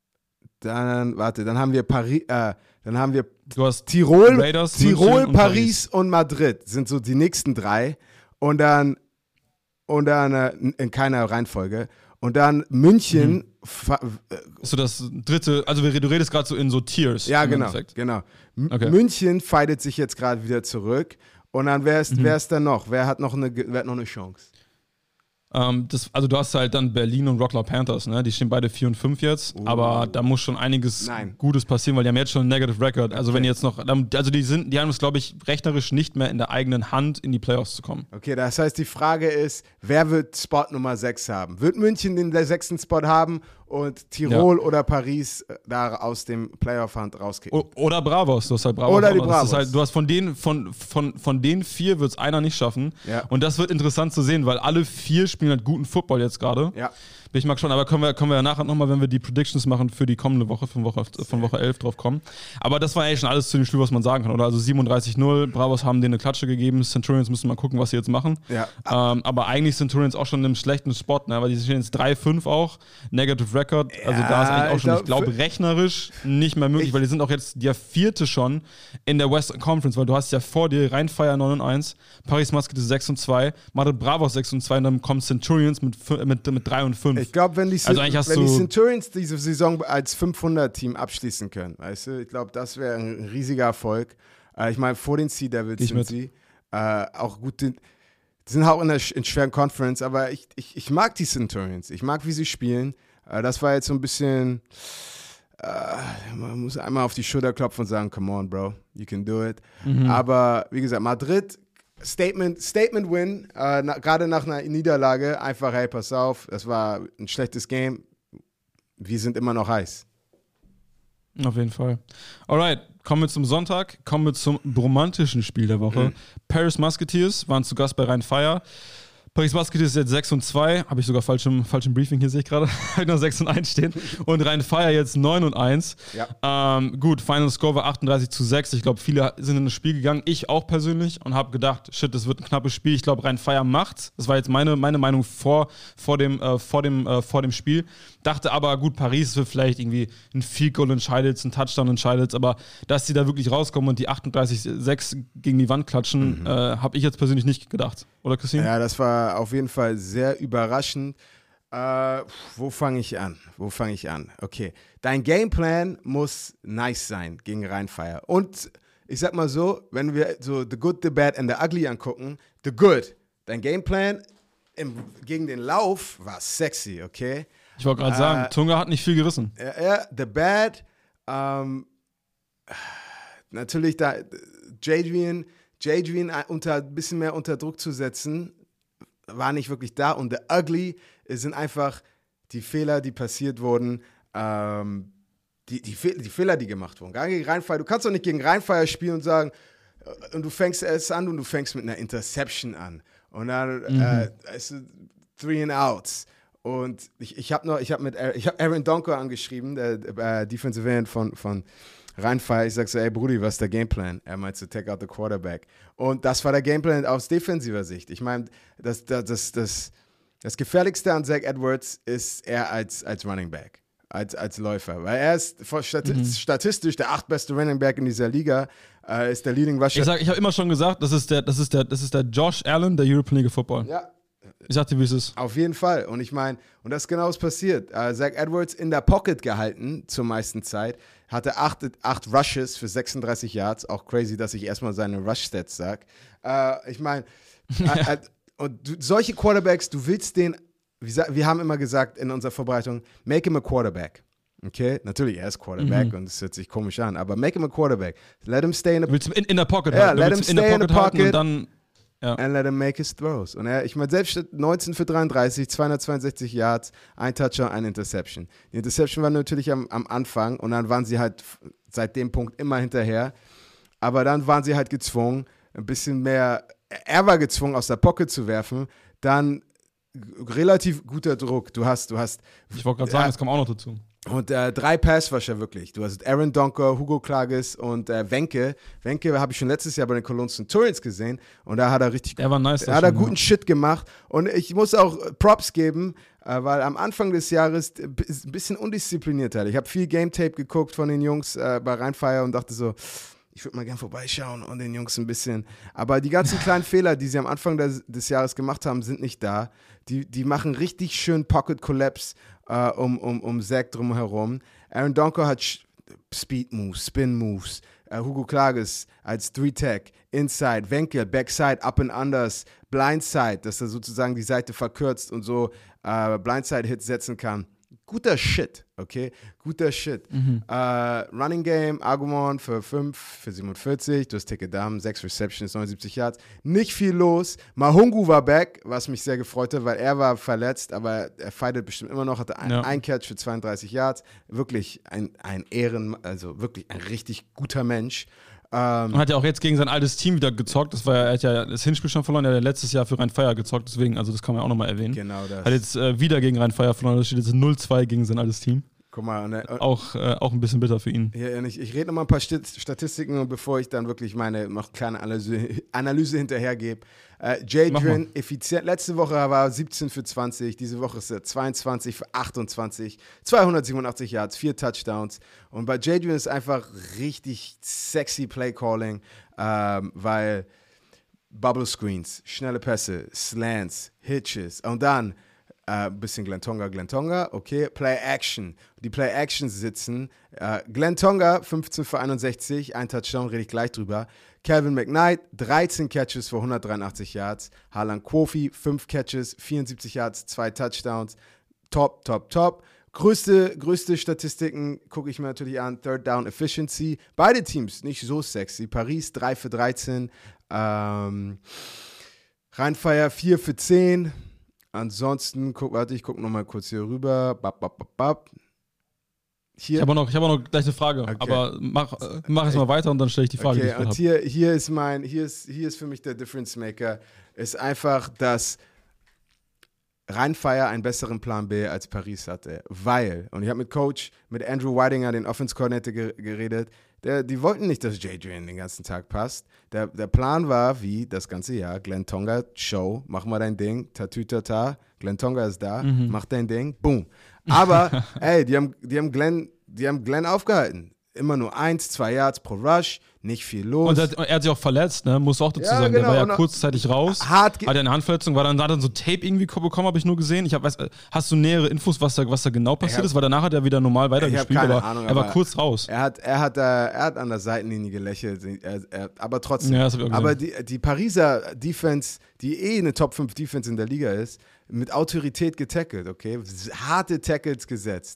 haben wir Paris, du hast Tirol, Raiders, Tirol, Paris und Madrid sind so die nächsten 3 und dann in keiner Reihenfolge. Und dann München. So das dritte, also du redest gerade so in so Tiers. Ja, genau. Okay. München fightet sich jetzt gerade wieder zurück. Und dann wer ist dann noch? Wer hat noch eine Chance? Also du hast halt dann Berlin und Rockler Panthers, ne? Die stehen beide 4-5 jetzt, aber da muss schon einiges Gutes passieren, weil die haben jetzt schon einen Negative Record. Also wenn jetzt noch, also die haben es, glaube ich, rechnerisch nicht mehr in der eigenen Hand, in die Playoffs zu kommen. Okay, das heißt, die Frage ist, wer wird Spot Nummer 6 haben? Wird München den 6. Spot haben und Tirol oder Paris da aus dem Playoff-Hand rauskicken? Oder Bravos, du hast halt Bravos. Oder die Bravos. Das ist halt, du hast von den 4 wird es einer nicht schaffen. Ja. Und das wird interessant zu sehen, weil alle 4 spielen halt guten Football jetzt gerade. Ja. Bin ich mal gespannt, aber können wir ja nachher nochmal, wenn wir die Predictions machen für die kommende Woche, von Woche 11 drauf kommen. Aber das war eigentlich schon alles zu dem Spiel, was man sagen kann, oder? Also 37-0, Bravos haben denen eine Klatsche gegeben, Centurions müssen mal gucken, was sie jetzt machen. Ja. Aber eigentlich Centurions auch schon in einem schlechten Spot, ne? Weil die stehen jetzt 3-5 auch, Negative Record, also da ist eigentlich auch schon, ich glaube, rechnerisch nicht mehr möglich, weil die sind auch jetzt der 4. schon in der Western Conference, weil du hast ja vor dir Rhein-Fire 9-1, Paris Musketeers 6-2, Madrid Bravos 6-2 und dann kommen Centurions mit 3-5. Ich glaube, wenn die Also Centurions diese Saison als 500-Team abschließen können, weißt du, ich glaube, das wäre ein riesiger Erfolg. Ich meine, vor den Sea Devils sind sie auch gut, die sind auch in schweren Conference, aber ich mag die Centurions. Ich mag, wie sie spielen. Das war jetzt so ein bisschen, man muss einmal auf die Schulter klopfen und sagen, come on, bro, you can do it. Aber wie gesagt, Madrid, Statement Win, gerade nach einer Niederlage, einfach, hey, pass auf, das war ein schlechtes Game, wir sind immer noch heiß. Auf jeden Fall. Alright, kommen wir zum Sonntag, kommen wir zum romantischen Spiel der Woche. Paris Musketeers waren zu Gast bei Rhein-Fire. Paris Musketeers ist jetzt 6-2, habe ich sogar falschem Briefing hier, sehe ich gerade, habe noch 6-1 stehen. Und Rhein-Fire jetzt 9-1. Ja. Gut, Final Score war 38-6. Ich glaube, viele sind in das Spiel gegangen, ich auch persönlich, und habe gedacht, shit, das wird ein knappes Spiel. Ich glaube, Rhein-Fire macht's. Das war jetzt meine Meinung vor dem Spiel. Dachte aber, gut, Paris wird vielleicht irgendwie ein Field Goal entscheidet, ein Touchdown entscheidet, aber dass die da wirklich rauskommen und die 38-6 gegen die Wand klatschen, habe ich jetzt persönlich nicht gedacht. Oder, Christine? Ja, das war auf jeden Fall sehr überraschend. Wo fange ich an? Okay, dein Gameplan muss nice sein gegen Rhein-Fire. Und ich sag mal so, wenn wir so The Good, The Bad and The Ugly angucken, The Good, dein Gameplan gegen den Lauf war sexy, okay? Ich wollte gerade sagen, Tunga hat nicht viel gerissen. Ja, The Bad, natürlich da Jadrian ein bisschen mehr unter Druck zu setzen, war nicht wirklich da. Und The Ugly sind einfach die Fehler, die passiert wurden, die Fehler, die gemacht wurden. Gar gegen Rhein-Fire. Du kannst doch nicht gegen Rhein-Fire spielen und sagen, und du fängst erst an und du fängst mit einer Interception an. Und dann 3 and Outs. Und ich habe Aaron Donker angeschrieben, der Defensive End von Rhein-Fire. Ich sag so, ey Brudi, was ist der Gameplan? Er meint so, take out the quarterback. Und das war der Gameplan aus defensiver Sicht. Ich meine, das Gefährlichste an Zach Edwards ist er als Running Back, als Läufer. Weil er ist statistisch der 8. beste Running Back in dieser Liga, ist der Leading Rusher. Ich habe immer schon gesagt, das ist der Josh Allen der European League of Football. Ja. Ich sagte, wie es ist. Auf jeden Fall. Und ich meine, und das ist genau was passiert. Zach Edwards in der Pocket gehalten zur meisten Zeit, hatte 8 Rushes für 36 Yards. Auch crazy, dass ich erstmal seine Rush-Stats sage. Ich meine, und solche Quarterbacks, du willst den, wir haben immer gesagt in unserer Vorbereitung, make him a Quarterback. Okay, natürlich, er ist Quarterback und es hört sich komisch an, aber make him a Quarterback. Let him stay in der Pocket halten. Let him stay in the pocket und dann and let him make his throws. Und ich meine, selbst 19 für 33, 262 Yards, ein Touchdown, eine Interception. Die Interception war natürlich am Anfang und dann waren sie halt seit dem Punkt immer hinterher. Aber dann waren sie halt gezwungen, ein bisschen mehr, er war gezwungen, aus der Pocket zu werfen. Dann relativ guter Druck. Du hast ich wollte gerade sagen, das kommt auch noch dazu. Und 3 Passrusher wirklich. Du hast Aaron Donker, Hugo Klages und Wenke. Wenke habe ich schon letztes Jahr bei den Cologne Centurions gesehen und da hat er richtig guten Shit gemacht. Und ich muss auch Props geben, weil am Anfang des Jahres ein bisschen undiszipliniert hat. Ich habe viel Game Tape geguckt von den Jungs bei Rhein-Fire und dachte so, ich würde mal gern vorbeischauen und den Jungs ein bisschen. Aber die ganzen kleinen Fehler, die sie am Anfang des Jahres gemacht haben, sind nicht da. Die machen richtig schön Pocket Collapse um Zach drumherum. Aaron Donker hat Speed Moves, Spin Moves. Hugo Klages als 3-Tag, Inside, Wenkel, Backside, Up and Unders, Blindside, dass er sozusagen die Seite verkürzt und so Blindside-Hits setzen kann. Guter Shit, okay? Guter Shit. Running Game, Agumon für 5, für 47, du hast Ticket Damen, 6 Receptions, 79 Yards. Nicht viel los. Mahungu war back, was mich sehr gefreut hat, weil er war verletzt, aber er fightet bestimmt immer noch, hatte ein Catch für 32 Yards. Wirklich ein wirklich ein richtig guter Mensch. Und hat ja auch jetzt gegen sein altes Team wieder gezockt. Er hat ja das Hinspiel schon verloren. Er hat letztes Jahr für Rhein-Fire gezockt. Deswegen, also das kann man auch nochmal erwähnen. Genau das. Hat jetzt wieder gegen Rhein-Fire verloren. Das steht jetzt 0-2 gegen sein altes Team. Guck mal. Auch ein bisschen bitter für ihn. Ja, ich rede nochmal ein paar Statistiken, bevor ich dann wirklich meine noch kleine Analyse hinterhergebe. Jadrian, effizient. Letzte Woche war 17 für 20. Diese Woche ist er 22 für 28. 287 Yards, 4 Touchdowns. Und bei Jadrian ist einfach richtig sexy Play-Calling, weil Bubble Screens, schnelle Pässe, Slants, Hitches und dann bisschen Glenn Tonga, okay, Play-Action. Die Play-Actions sitzen. Glenn Tonga, 15 für 61, ein Touchdown, rede ich gleich drüber. Calvin McKnight, 13 Catches für 183 Yards. Harlan Kofi, 5 Catches, 74 Yards, 2 Touchdowns. Top. Größte Statistiken gucke ich mir natürlich an. Third Down Efficiency. Beide Teams nicht so sexy. Paris 3 für 13. Rhein-Fire 4 für 10. Ansonsten, ich gucke nochmal kurz hier rüber. Hier. Ich habe noch gleich eine Frage, okay. Aber mach es mal weiter und dann stelle ich die Frage, die ich und hier ist für mich der Difference Maker, ist einfach, dass Rhein-Fire einen besseren Plan B als Paris hatte, weil, und ich habe mit Andrew Weidinger, den Offense Coordinator, geredet, die wollten nicht, dass Jadrian den ganzen Tag passt. Der Plan war, wie das ganze Jahr, Glenn Tonga, Show, mach mal dein Ding, tatütata, Glenn Tonga ist da, mach dein Ding, boom. Aber, ey, die haben Glenn aufgehalten. Immer nur 1-2 Yards pro Rush, nicht viel los. Und er hat sich auch verletzt, ne? Muss auch dazu sagen. Genau. Der war ja kurzzeitig raus. Hat eine Handverletzung, hat dann so Tape irgendwie bekommen, habe ich nur gesehen. Hast du nähere Infos, was da genau passiert ist? Weil danach hat er wieder normal weitergespielt, aber Ahnung, er war kurz raus. Er hat an der Seitenlinie gelächelt, aber trotzdem. Ja, das hab ich auch gesehen. Aber die Pariser Defense, die eine Top 5 Defense in der Liga ist, mit Autorität getackelt, okay? Harte Tackles gesetzt.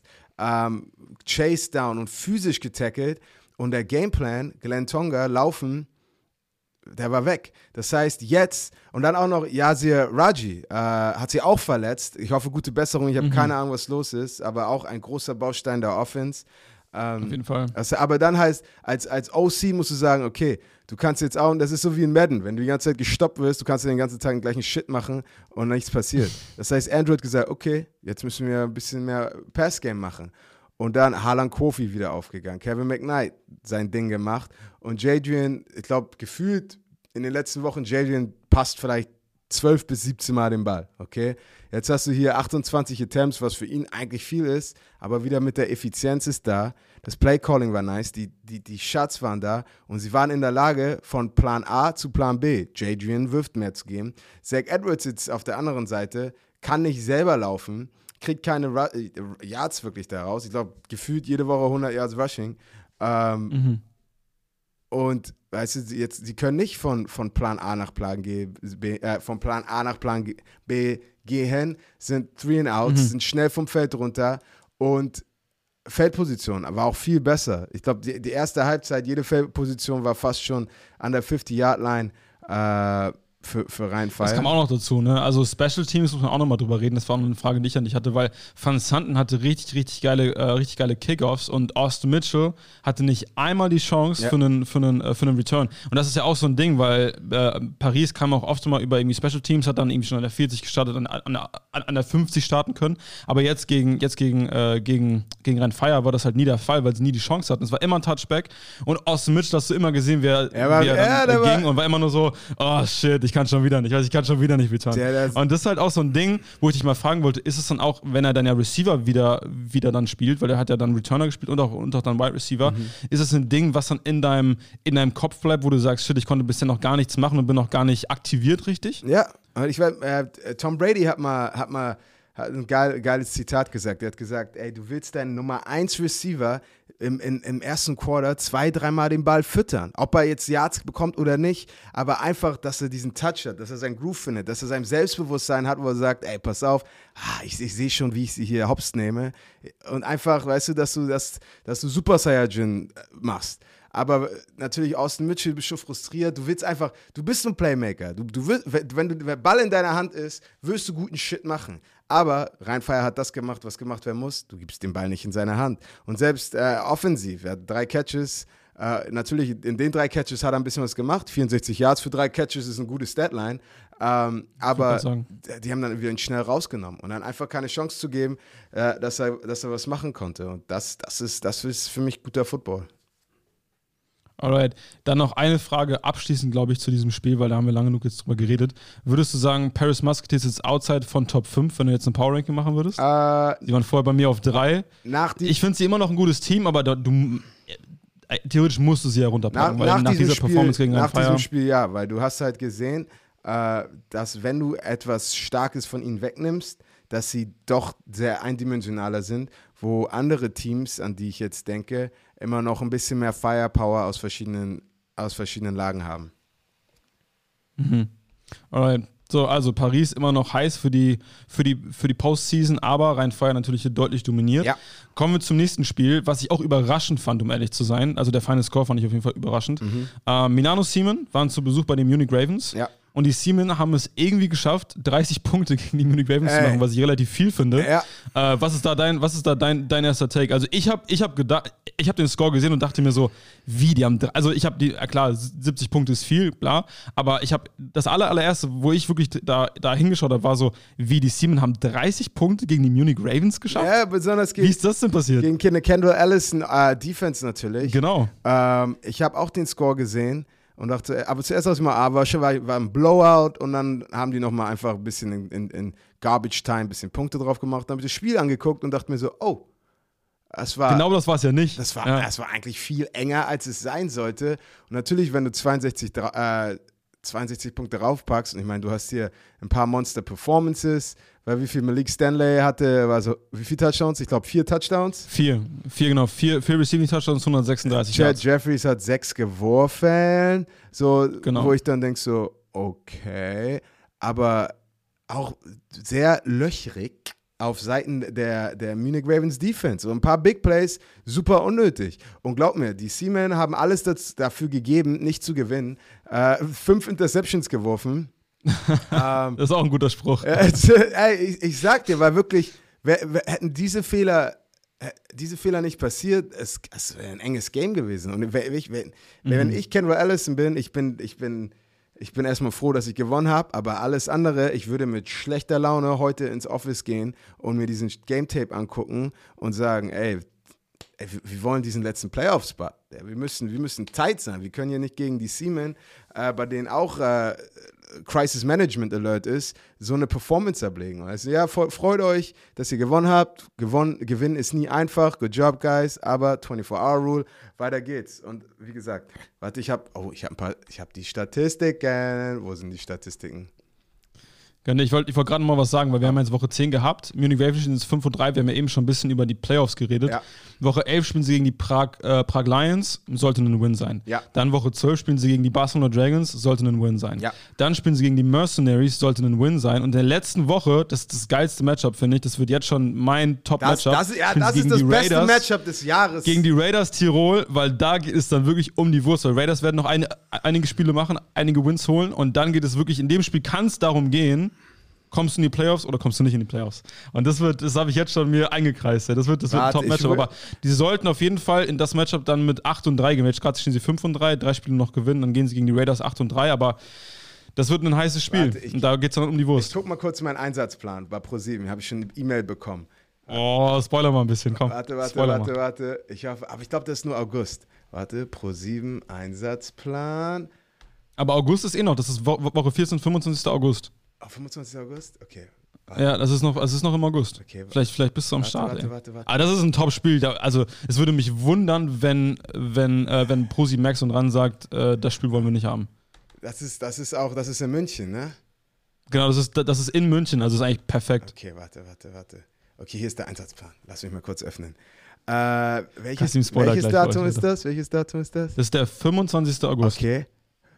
Chase down und physisch getackelt und der Gameplan, Glenn Tonga, laufen, der war weg. Das heißt, jetzt, und dann auch noch Yasir Raji, hat sie auch verletzt. Ich hoffe, gute Besserung, ich habe keine Ahnung, was los ist, aber auch ein großer Baustein der Offense. Auf jeden Fall. Aber dann heißt, als OC musst du sagen, okay, du kannst jetzt auch, und das ist so wie in Madden, wenn du die ganze Zeit gestoppt wirst, du kannst den ganzen Tag den gleichen Shit machen und nichts passiert. Das heißt, Andrew hat gesagt, okay, jetzt müssen wir ein bisschen mehr Pass-Game machen. Und dann Harlan Kofi wieder aufgegangen, Kevin McKnight sein Ding gemacht und Jadrian, ich glaube, gefühlt in den letzten Wochen, Jadrian passt vielleicht 12 bis 17 Mal den Ball, okay? Jetzt hast du hier 28 Attempts, was für ihn eigentlich viel ist, aber wieder mit der Effizienz ist da. Das Play-Calling war nice, die Shots waren da und sie waren in der Lage, von Plan A zu Plan B Jadrian wirft mehr zu geben. Zach Edwards jetzt auf der anderen Seite, kann nicht selber laufen, kriegt keine Yards wirklich daraus. Ich glaube, gefühlt jede Woche 100 Yards Rushing. Und weißt du, sie können nicht von Plan A nach Plan B gehen, sind 3 and Outs, sind schnell vom Feld runter und Feldposition war auch viel besser. Ich glaube, die erste Halbzeit, jede Feldposition war fast schon an der 50-Yard-Line für Rhein-Fire. Das kam auch noch dazu, ne? Also Special Teams muss man auch nochmal drüber reden. Das war auch noch eine Frage, die ich an dich hatte, weil Van Santen hatte richtig geile Kickoffs und Austin Mitchell hatte nicht einmal die Chance für einen Return. Und das ist ja auch so ein Ding, weil Paris kam auch oft mal über irgendwie Special Teams, hat dann irgendwie schon an der 40 gestartet, an der 50 starten können. Aber jetzt gegen Rhein-Fire war das halt nie der Fall, weil sie nie die Chance hatten. Es war immer ein Touchback und Austin Mitchell hast du immer gesehen, wie er ging und war immer nur so, oh shit, ich kann schon wieder nicht returnen. Und das ist halt auch so ein Ding, wo ich dich mal fragen wollte, ist es dann auch, wenn er dann ja Receiver wieder dann spielt, weil er hat ja dann Returner gespielt und auch dann Wide Receiver, ist es ein Ding, was dann in deinem Kopf bleibt, wo du sagst, shit, ich konnte bisher noch gar nichts machen und bin noch gar nicht aktiviert, richtig? Ja, ich weiß, Tom Brady hat mal hat ein geiles Zitat gesagt. Er hat gesagt, ey, du willst deinen Nummer 1 Receiver im ersten Quarter 2-3 Mal den Ball füttern. Ob er jetzt Yards bekommt oder nicht, aber einfach, dass er diesen Touch hat, dass er seinen Groove findet, dass er sein Selbstbewusstsein hat, wo er sagt, ey, pass auf, ich sehe schon, wie ich sie hier hops nehme. Und einfach, weißt du, dass du Super Saiyajin machst. Aber natürlich Austin Mitchell, du bist schon frustriert. Du willst einfach, du bist ein Playmaker. Du willst, wenn der Ball in deiner Hand ist, wirst du guten Shit machen. Aber Ryan Fire hat das gemacht, was gemacht werden muss. Du gibst den Ball nicht in seine Hand. Und selbst offensiv, er hat 3 Catches. Natürlich, in den 3 Catches hat er ein bisschen was gemacht. 64 Yards für 3 Catches ist eine gute Statline. Aber die haben dann wieder ihn schnell rausgenommen und dann einfach keine Chance zu geben, dass er was machen konnte. Und das ist für mich guter Football. Alright, dann noch eine Frage abschließend, glaube ich, zu diesem Spiel, weil da haben wir lange genug jetzt drüber geredet. Würdest du sagen, Paris Musketeers ist outside von Top 5, wenn du jetzt ein Power Ranking machen würdest? Die waren vorher bei mir auf 3. Ich finde sie immer noch ein gutes Team, aber theoretisch musst du sie ja runterpacken, weil nach dieser Performance gegen Nach diesem Spiel ja, weil du hast halt gesehen, dass wenn du etwas Starkes von ihnen wegnimmst, dass sie doch sehr eindimensionaler sind, wo andere Teams, an die ich jetzt denke, immer noch ein bisschen mehr Firepower aus verschiedenen Lagen haben. Mhm. Alright. So, also Paris immer noch heiß für die Postseason, aber Rhein Fire natürlich hier deutlich dominiert. Ja. Kommen wir zum nächsten Spiel, was ich auch überraschend fand, um ehrlich zu sein. Also der Final Score fand ich auf jeden Fall überraschend. Milano Seamen waren zu Besuch bei den Munich Ravens. Ja. Und die Seamen haben es irgendwie geschafft, 30 Punkte gegen die Munich Ravens zu machen, was ich relativ viel finde. Ja. Was ist da dein erster Take? Also ich hab den Score gesehen und dachte mir so, wie, die haben, also ich habe klar, 70 Punkte ist viel, bla, aber ich habe das allererste, wo ich wirklich da hingeschaut habe, war so, wie, die Seamen haben 30 Punkte gegen die Munich Ravens geschafft? Ja, besonders wie ist das denn passiert? Gegen Kendall Allison Defense natürlich. Genau. Ich habe auch den Score gesehen. Und dachte, aber zuerst dachte ich mal, war ein Blowout und dann haben die nochmal einfach ein bisschen in Garbage Time ein bisschen Punkte drauf gemacht. Dann habe ich das Spiel angeguckt und dachte mir so, oh, das war... Genau das war es ja nicht. Das war eigentlich viel enger, als es sein sollte. Und natürlich, wenn du 62 Punkte raufpackst, und ich meine, du hast hier ein paar Monster-Performances, weil wie viel Malik Stanley hatte, also wie viele Touchdowns? Ich glaube 4 Touchdowns. 4 Receiving Touchdowns, 136 Yards. Jeffries hat 6 geworfen, so, genau. Wo ich dann denke so, okay, aber auch sehr löchrig auf Seiten der Munich Ravens Defense. Und ein paar Big Plays, super unnötig. Und glaub mir, die Seamen haben alles dafür gegeben, nicht zu gewinnen. 5 Interceptions geworfen. Das ist auch ein guter Spruch. Ich sag dir, weil wirklich, hätten diese Fehler nicht passiert, es wäre ein enges Game gewesen. Und wenn ich Kendall Allison bin, ich bin erstmal froh, dass ich gewonnen habe, aber alles andere, ich würde mit schlechter Laune heute ins Office gehen und mir diesen Game Tape angucken und sagen, ey, wir wollen diesen letzten Playoff-Spot. Wir müssen tight sein. Wir können hier nicht gegen die Seamen, bei denen auch Crisis Management Alert ist, so eine Performance ablegen. Also ja, freut euch, dass ihr gewonnen habt. Gewinnen ist nie einfach. Good job, guys. Aber 24-Hour-Rule, weiter geht's. Und wie gesagt, warte, ich habe die Statistiken. Wo sind die Statistiken? Ich wollte gerade noch mal was sagen, weil wir haben jetzt Woche 10 gehabt. Munich Ravens sind 5-3, wir haben ja eben schon ein bisschen über die Playoffs geredet. Ja. Woche 11 spielen sie gegen die Prag Lions, sollte ein Win sein. Ja. Dann Woche 12 spielen sie gegen die Barcelona Dragons, sollte ein Win sein. Ja. Dann spielen sie gegen die Mercenaries, sollte ein Win sein. Und in der letzten Woche, das ist das geilste Matchup, finde ich, das wird jetzt schon mein Top-Matchup. Das ist das beste Matchup des Jahres. Gegen die Raiders Tirol, weil da geht es dann wirklich um die Wurst. Weil Raiders werden noch einige Spiele machen, einige Wins holen und dann geht es wirklich, in dem Spiel kann es darum gehen, kommst du in die Playoffs oder kommst du nicht in die Playoffs? Und das habe ich jetzt schon mir eingekreist. Ja. Das wird ein Top-Matchup. Aber die sollten auf jeden Fall in das Matchup dann mit 8-3 gehen. Jetzt gerade stehen sie 5-3, 3 Spiele noch gewinnen, dann gehen sie gegen die Raiders 8-3, aber das wird ein heißes Spiel. Und da geht es dann um die Wurst. Ich guck mal kurz meinen Einsatzplan bei ProSieben. Habe ich schon eine E-Mail bekommen. Oh, spoiler mal ein bisschen, komm. Warte. Ich hoffe, aber ich glaube, das ist nur August. Warte, ProSieben Einsatzplan. Aber August ist noch, das ist Woche 14, 25. August. 25. August? Okay. Warte. Ja, es ist noch im August. Okay, vielleicht bist du am Start. Warte. Aber das ist ein Top-Spiel. Also, es würde mich wundern, wenn ProSieben Max und ran sagt, das Spiel wollen wir nicht haben. Das ist in München, ne? Genau, das ist in München, also ist eigentlich perfekt. Okay, warte. Okay, hier ist der Einsatzplan. Lass mich mal kurz öffnen. Kasim Spoiler Welches gleich Datum für euch, ist das? Welches Datum ist das? Das ist der 25. August. Okay.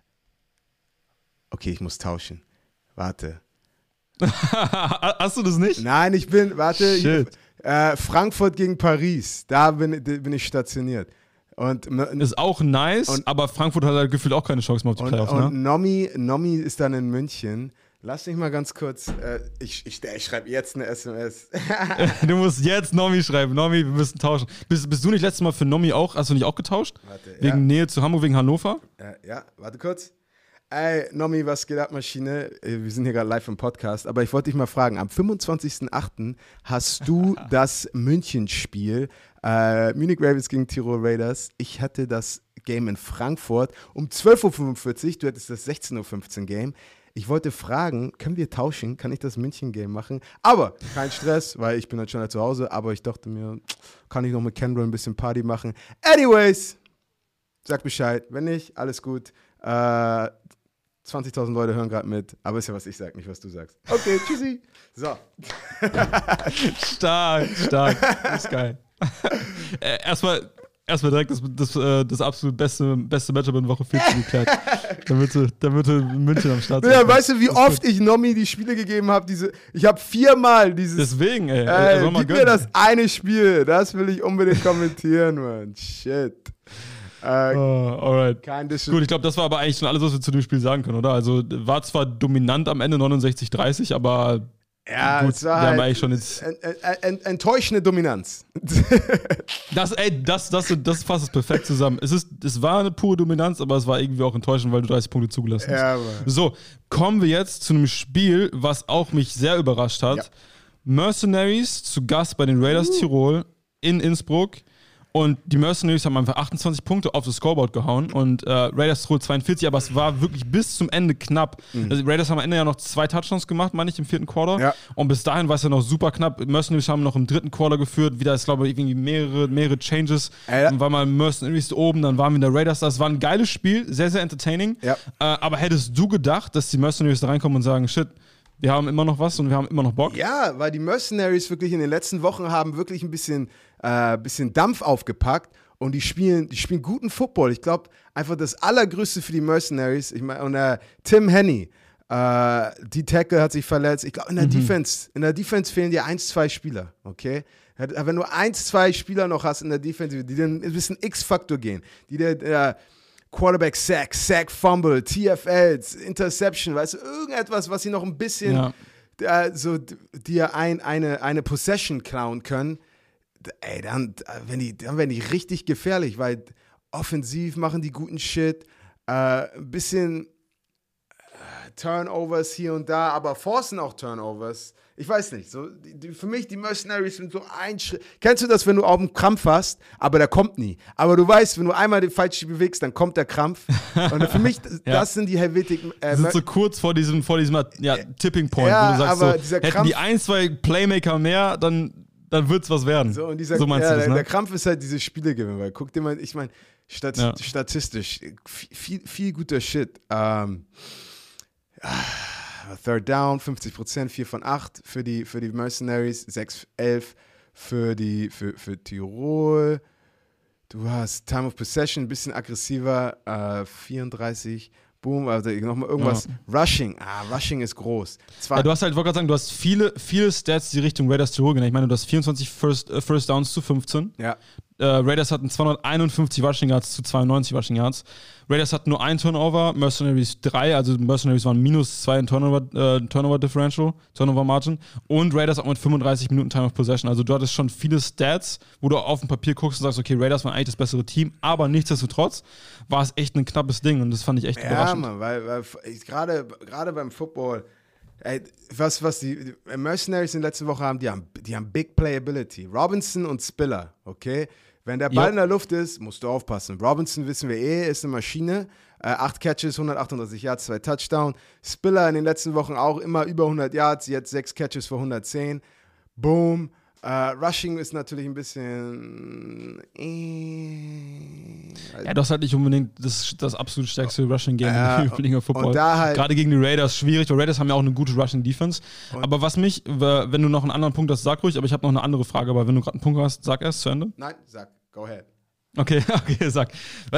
Okay, ich muss tauschen. Warte. Hast du das nicht? Nein, Shit. Frankfurt gegen Paris. Da bin ich stationiert. Und Ist auch nice, aber Frankfurt hat halt gefühlt auch keine Chance mehr auf die Playoffs, ne? und Nomi ist dann in München. Lass mich mal ganz kurz, ich schreibe jetzt eine SMS. Du musst jetzt Nomi schreiben. Nomi, wir müssen tauschen. Bist du nicht letztes Mal für Nomi auch, hast du nicht auch getauscht? Warte, wegen Nähe zu Hamburg, wegen Hannover? Ja, warte kurz. Ey, Nomi, was geht ab, Maschine? Wir sind hier gerade live im Podcast, aber ich wollte dich mal fragen, am 25.08. hast du das München-Spiel, Munich Ravens gegen Tirol Raiders. Ich hatte das Game in Frankfurt um 12.45 Uhr, du hattest das 16.15 Uhr Game. Ich wollte fragen, können wir tauschen? Kann ich das München-Game machen? Aber kein Stress, weil ich bin halt schon zu Hause, aber ich dachte mir, kann ich noch mit Kendall ein bisschen Party machen? Anyways, sag Bescheid, wenn nicht, alles gut. 20.000 Leute hören gerade mit, aber ist ja, was ich sag, nicht was du sagst. Okay, tschüssi. So. Stark. Das ist geil. Erstmal direkt das absolut beste Matchup in Woche 14 geklärt. Damit du in München am Start Ja, weißt du, wie oft ich Nomi die Spiele gegeben habe? Ich habe 4-mal dieses. Deswegen, ey. Gib mir das eine Spiel. Das will ich unbedingt kommentieren, Mann. Shit. Alright. Gut, Gut, ich glaube, das war aber eigentlich schon alles, was wir zu dem Spiel sagen können, oder? Also war zwar dominant am Ende 69-30, aber ja, gut, es war wir haben halt eigentlich schon jetzt enttäuschende Dominanz. das fasst es perfekt zusammen. Es war eine pure Dominanz, aber es war irgendwie auch enttäuschend, weil du 30 Punkte zugelassen hast. Ja, Mann. So, kommen wir jetzt zu einem Spiel, was auch mich sehr überrascht hat. Ja. Mercenaries zu Gast bei den Raiders Tirol in Innsbruck. Und die Mercenaries haben einfach 28 Punkte auf das Scoreboard gehauen und Raiders Tirol 42, aber es war wirklich bis zum Ende knapp. Also die Raiders haben am Ende ja noch 2 Touchdowns gemacht, meine ich, im 4. Quarter. Ja. Und bis dahin war es ja noch super knapp. Mercenaries haben noch im 3. Quarter geführt. Wieder ist, glaube ich, irgendwie mehrere Changes. Dann war mal Mercenaries oben, dann waren wir in der Raiders. Das war ein geiles Spiel, sehr, sehr entertaining. Ja. Aber hättest du gedacht, dass die Mercenaries da reinkommen und sagen, shit, wir haben immer noch was und wir haben immer noch Bock? Ja, weil die Mercenaries wirklich in den letzten Wochen haben wirklich ein bisschen Dampf aufgepackt und die spielen guten Football. Ich glaube, einfach das Allergrößte für die Mercenaries, ich meine, und Tim Henney, die Tackle hat sich verletzt. Ich glaube, in der Defense fehlen dir 1-2 Spieler, okay? Wenn du 1-2 Spieler noch hast in der Defense, die dann ein bisschen X-Faktor gehen, die der Quarterback Sack, Fumble, TFLs, Interception, weißt du, irgendetwas, was sie noch ein bisschen dir eine Possession klauen können, ey, dann werden die richtig gefährlich, weil offensiv machen die guten Shit, ein bisschen Turnovers hier und da, aber forcen auch Turnovers. Ich weiß nicht, so, für mich, die Mercenaries sind so ein Schritt. Kennst du das, wenn du auf einen Krampf hast, aber der kommt nie? Aber du weißt, wenn du einmal den falsch bewegst, dann kommt der Krampf. Und für mich, das sind die Helvetic. Sind so kurz vor diesem Tipping Point, ja, wo du sagst, aber so, hätten Krampf, die 1-2 Playmaker mehr, dann wird es was werden. So, und so meinst du das, ne? Der Krampf ist halt diese Spiele gewinnen, weil guck dir mal, ich meine, statistisch, viel guter Shit. Third Down, 50%, 4 von 8 für die Mercenaries, 6-11 für Tirol. Du hast Time of Possession, ein bisschen aggressiver, 34, boom, also nochmal irgendwas. Ja. Rushing ist groß. Du hast halt, ich wollte gerade sagen, du hast viele Stats, die Richtung Raiders Tirol gehen. Ich meine, du hast 24 First Downs zu 15. Ja. Raiders hatten 251 Rushing Yards zu 92 Rushing Yards. Raiders hatten nur 1 Turnover, Mercenaries 3, also Mercenaries waren -2 in Turnover Differential, Turnover Margin. Und Raiders auch mit 35 Minuten Time of Possession. Also du hattest schon viele Stats, wo du auf dem Papier guckst und sagst, okay, Raiders waren eigentlich das bessere Team, aber nichtsdestotrotz war es echt ein knappes Ding und das fand ich echt überraschend. Ja, Mann, weil gerade beim Football, ey, was die Mercenaries in der letzten Woche haben, die haben Big Playability. Robinson und Spiller, okay? Wenn der Ball in der Luft ist, musst du aufpassen. Robinson, wissen wir ist eine Maschine. 8 Catches, 138 Yards, 2 Touchdown. Spiller in den letzten Wochen auch immer über 100 Yards, jetzt 6 Catches für 110. Boom. Rushing ist natürlich ein bisschen. Ja, das ist halt nicht unbedingt das absolut stärkste Rushing-Game in Liga Football. Und da halt, gerade gegen die Raiders schwierig, weil Raiders haben ja auch eine gute Rushing-Defense. Aber was mich, wenn du noch einen anderen Punkt hast, sag ruhig, aber ich habe noch eine andere Frage, aber wenn du gerade einen Punkt hast, sag erst zu Ende. nein, sag, go ahead. Okay, sag.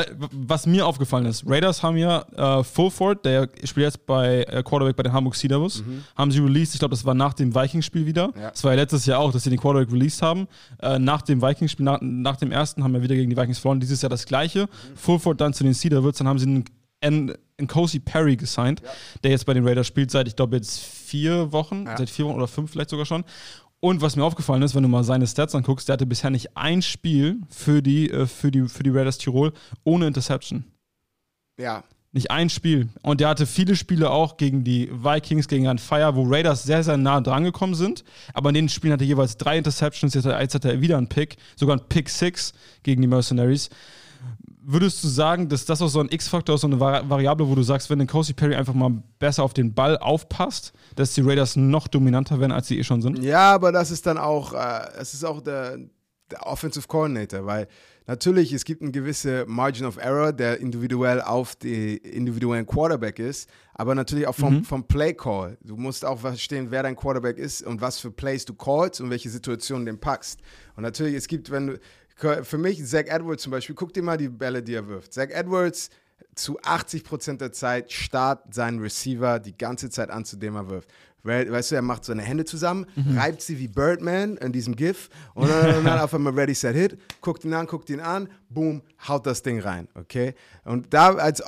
Was mir aufgefallen ist, Raiders haben ja Fulford, der spielt jetzt bei Quarterback bei den Hamburg Sea Devils, haben sie released, ich glaube, das war nach dem Vikings-Spiel wieder. Ja. Das war ja letztes Jahr auch, dass sie den Quarterback released haben. Nach dem Vikings-Spiel, nach dem ersten, haben wir wieder gegen die Vikings verloren. Dieses Jahr das Gleiche. Fulford dann zu den Sea Devils, dann haben sie einen N'Kosi Perry gesigned, der jetzt bei den Raiders spielt seit, ich glaube, jetzt 4 Wochen, seit 4 Wochen oder 5 vielleicht sogar schon. Und was mir aufgefallen ist, wenn du mal seine Stats anguckst, der hatte bisher nicht ein Spiel für die Raiders Tirol ohne Interception. Ja. Nicht ein Spiel. Und der hatte viele Spiele auch gegen die Vikings, gegen einen Fire, wo Raiders sehr, sehr nah dran gekommen sind. Aber in den Spielen hatte er jeweils 3 Interceptions, jetzt hat er wieder einen Pick, sogar einen Pick 6 gegen die Mercenaries. Würdest du sagen, dass das auch so ein X-Faktor ist, so eine Variable, wo du sagst, wenn N'Kosi Perry einfach mal besser auf den Ball aufpasst, dass die Raiders noch dominanter werden, als sie eh schon sind? Ja, aber das ist dann auch, der Offensive Coordinator, weil natürlich, es gibt eine gewisse Margin of Error, der individuell auf den individuellen Quarterback ist, aber natürlich auch vom Play Call. Du musst auch verstehen, wer dein Quarterback ist und was für Plays du callst und welche Situationen du den packst. Und natürlich, es gibt, für mich, Zach Edwards zum Beispiel, guck dir mal die Bälle, die er wirft. Zach Edwards zu 80% der Zeit starrt seinen Receiver die ganze Zeit an, zu dem er wirft. Weißt du, er macht seine Hände zusammen, reibt sie wie Birdman in diesem GIF und dann auf einmal ready, set, hit, guckt ihn an, boom, haut das Ding rein, okay? Und da als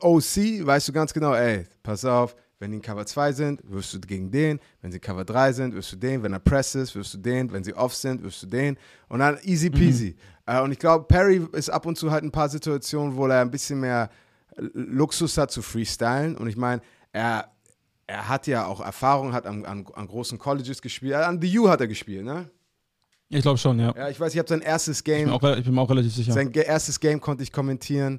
OC weißt du ganz genau, ey, pass auf, wenn die in Cover 2 sind, wirfst du gegen den. Wenn sie in Cover 3 sind, wirfst du den. Wenn er Press ist, wirfst du den. Wenn sie off sind, wirfst du den. Und dann easy peasy. Und ich glaube, Perry ist ab und zu halt ein paar Situationen, wo er ein bisschen mehr Luxus hat zu freestylen. Und ich meine, er hat ja auch Erfahrung, hat an großen Colleges gespielt. An the U hat er gespielt, ne? Ich glaube schon, ja. Ja, ich weiß, ich habe sein erstes Game. Ich bin mir auch relativ sicher. Sein erstes Game konnte ich kommentieren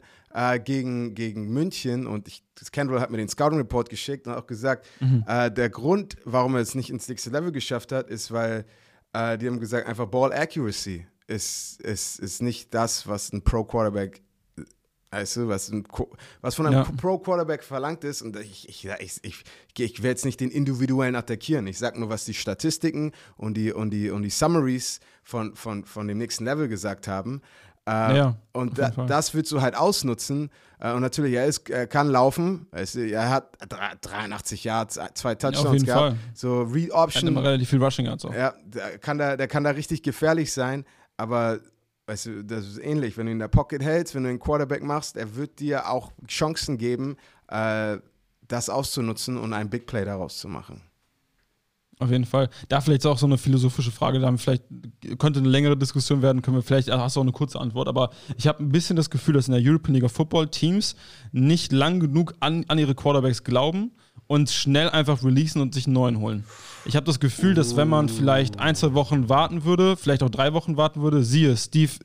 gegen München und Kendall hat mir den Scouting Report geschickt und auch gesagt, der Grund, warum er es nicht ins nächste Level geschafft hat, ist, weil die haben gesagt, einfach Ball Accuracy ist nicht das, was ein Pro-Quarterback, weißt du, was von einem Pro-Quarterback verlangt ist. Und ich will jetzt nicht den Individuellen attackieren. Ich sage nur, was die Statistiken und die Summaries von dem nächsten Level gesagt haben. Und das willst du halt ausnutzen. Und natürlich, er kann laufen. Er hat 83 Yards, 2 Touchdowns gehabt. Fall. So Read Option. Er hat immer relativ viel Rushing Yards auch. Ja, der kann da richtig gefährlich sein. Aber weißt du, das ist ähnlich. Wenn du in der Pocket hältst, wenn du einen Quarterback machst, er wird dir auch Chancen geben, das auszunutzen und einen Big Play daraus zu machen. Auf jeden Fall. Da vielleicht auch so eine philosophische Frage, da vielleicht könnte eine längere Diskussion werden, vielleicht hast du auch eine kurze Antwort, aber ich habe ein bisschen das Gefühl, dass in der European League of Football Teams nicht lang genug an ihre Quarterbacks glauben und schnell einfach releasen und sich einen neuen holen. Ich habe das Gefühl, dass wenn man vielleicht 1-2 Wochen warten würde, vielleicht auch 3 Wochen warten würde, siehe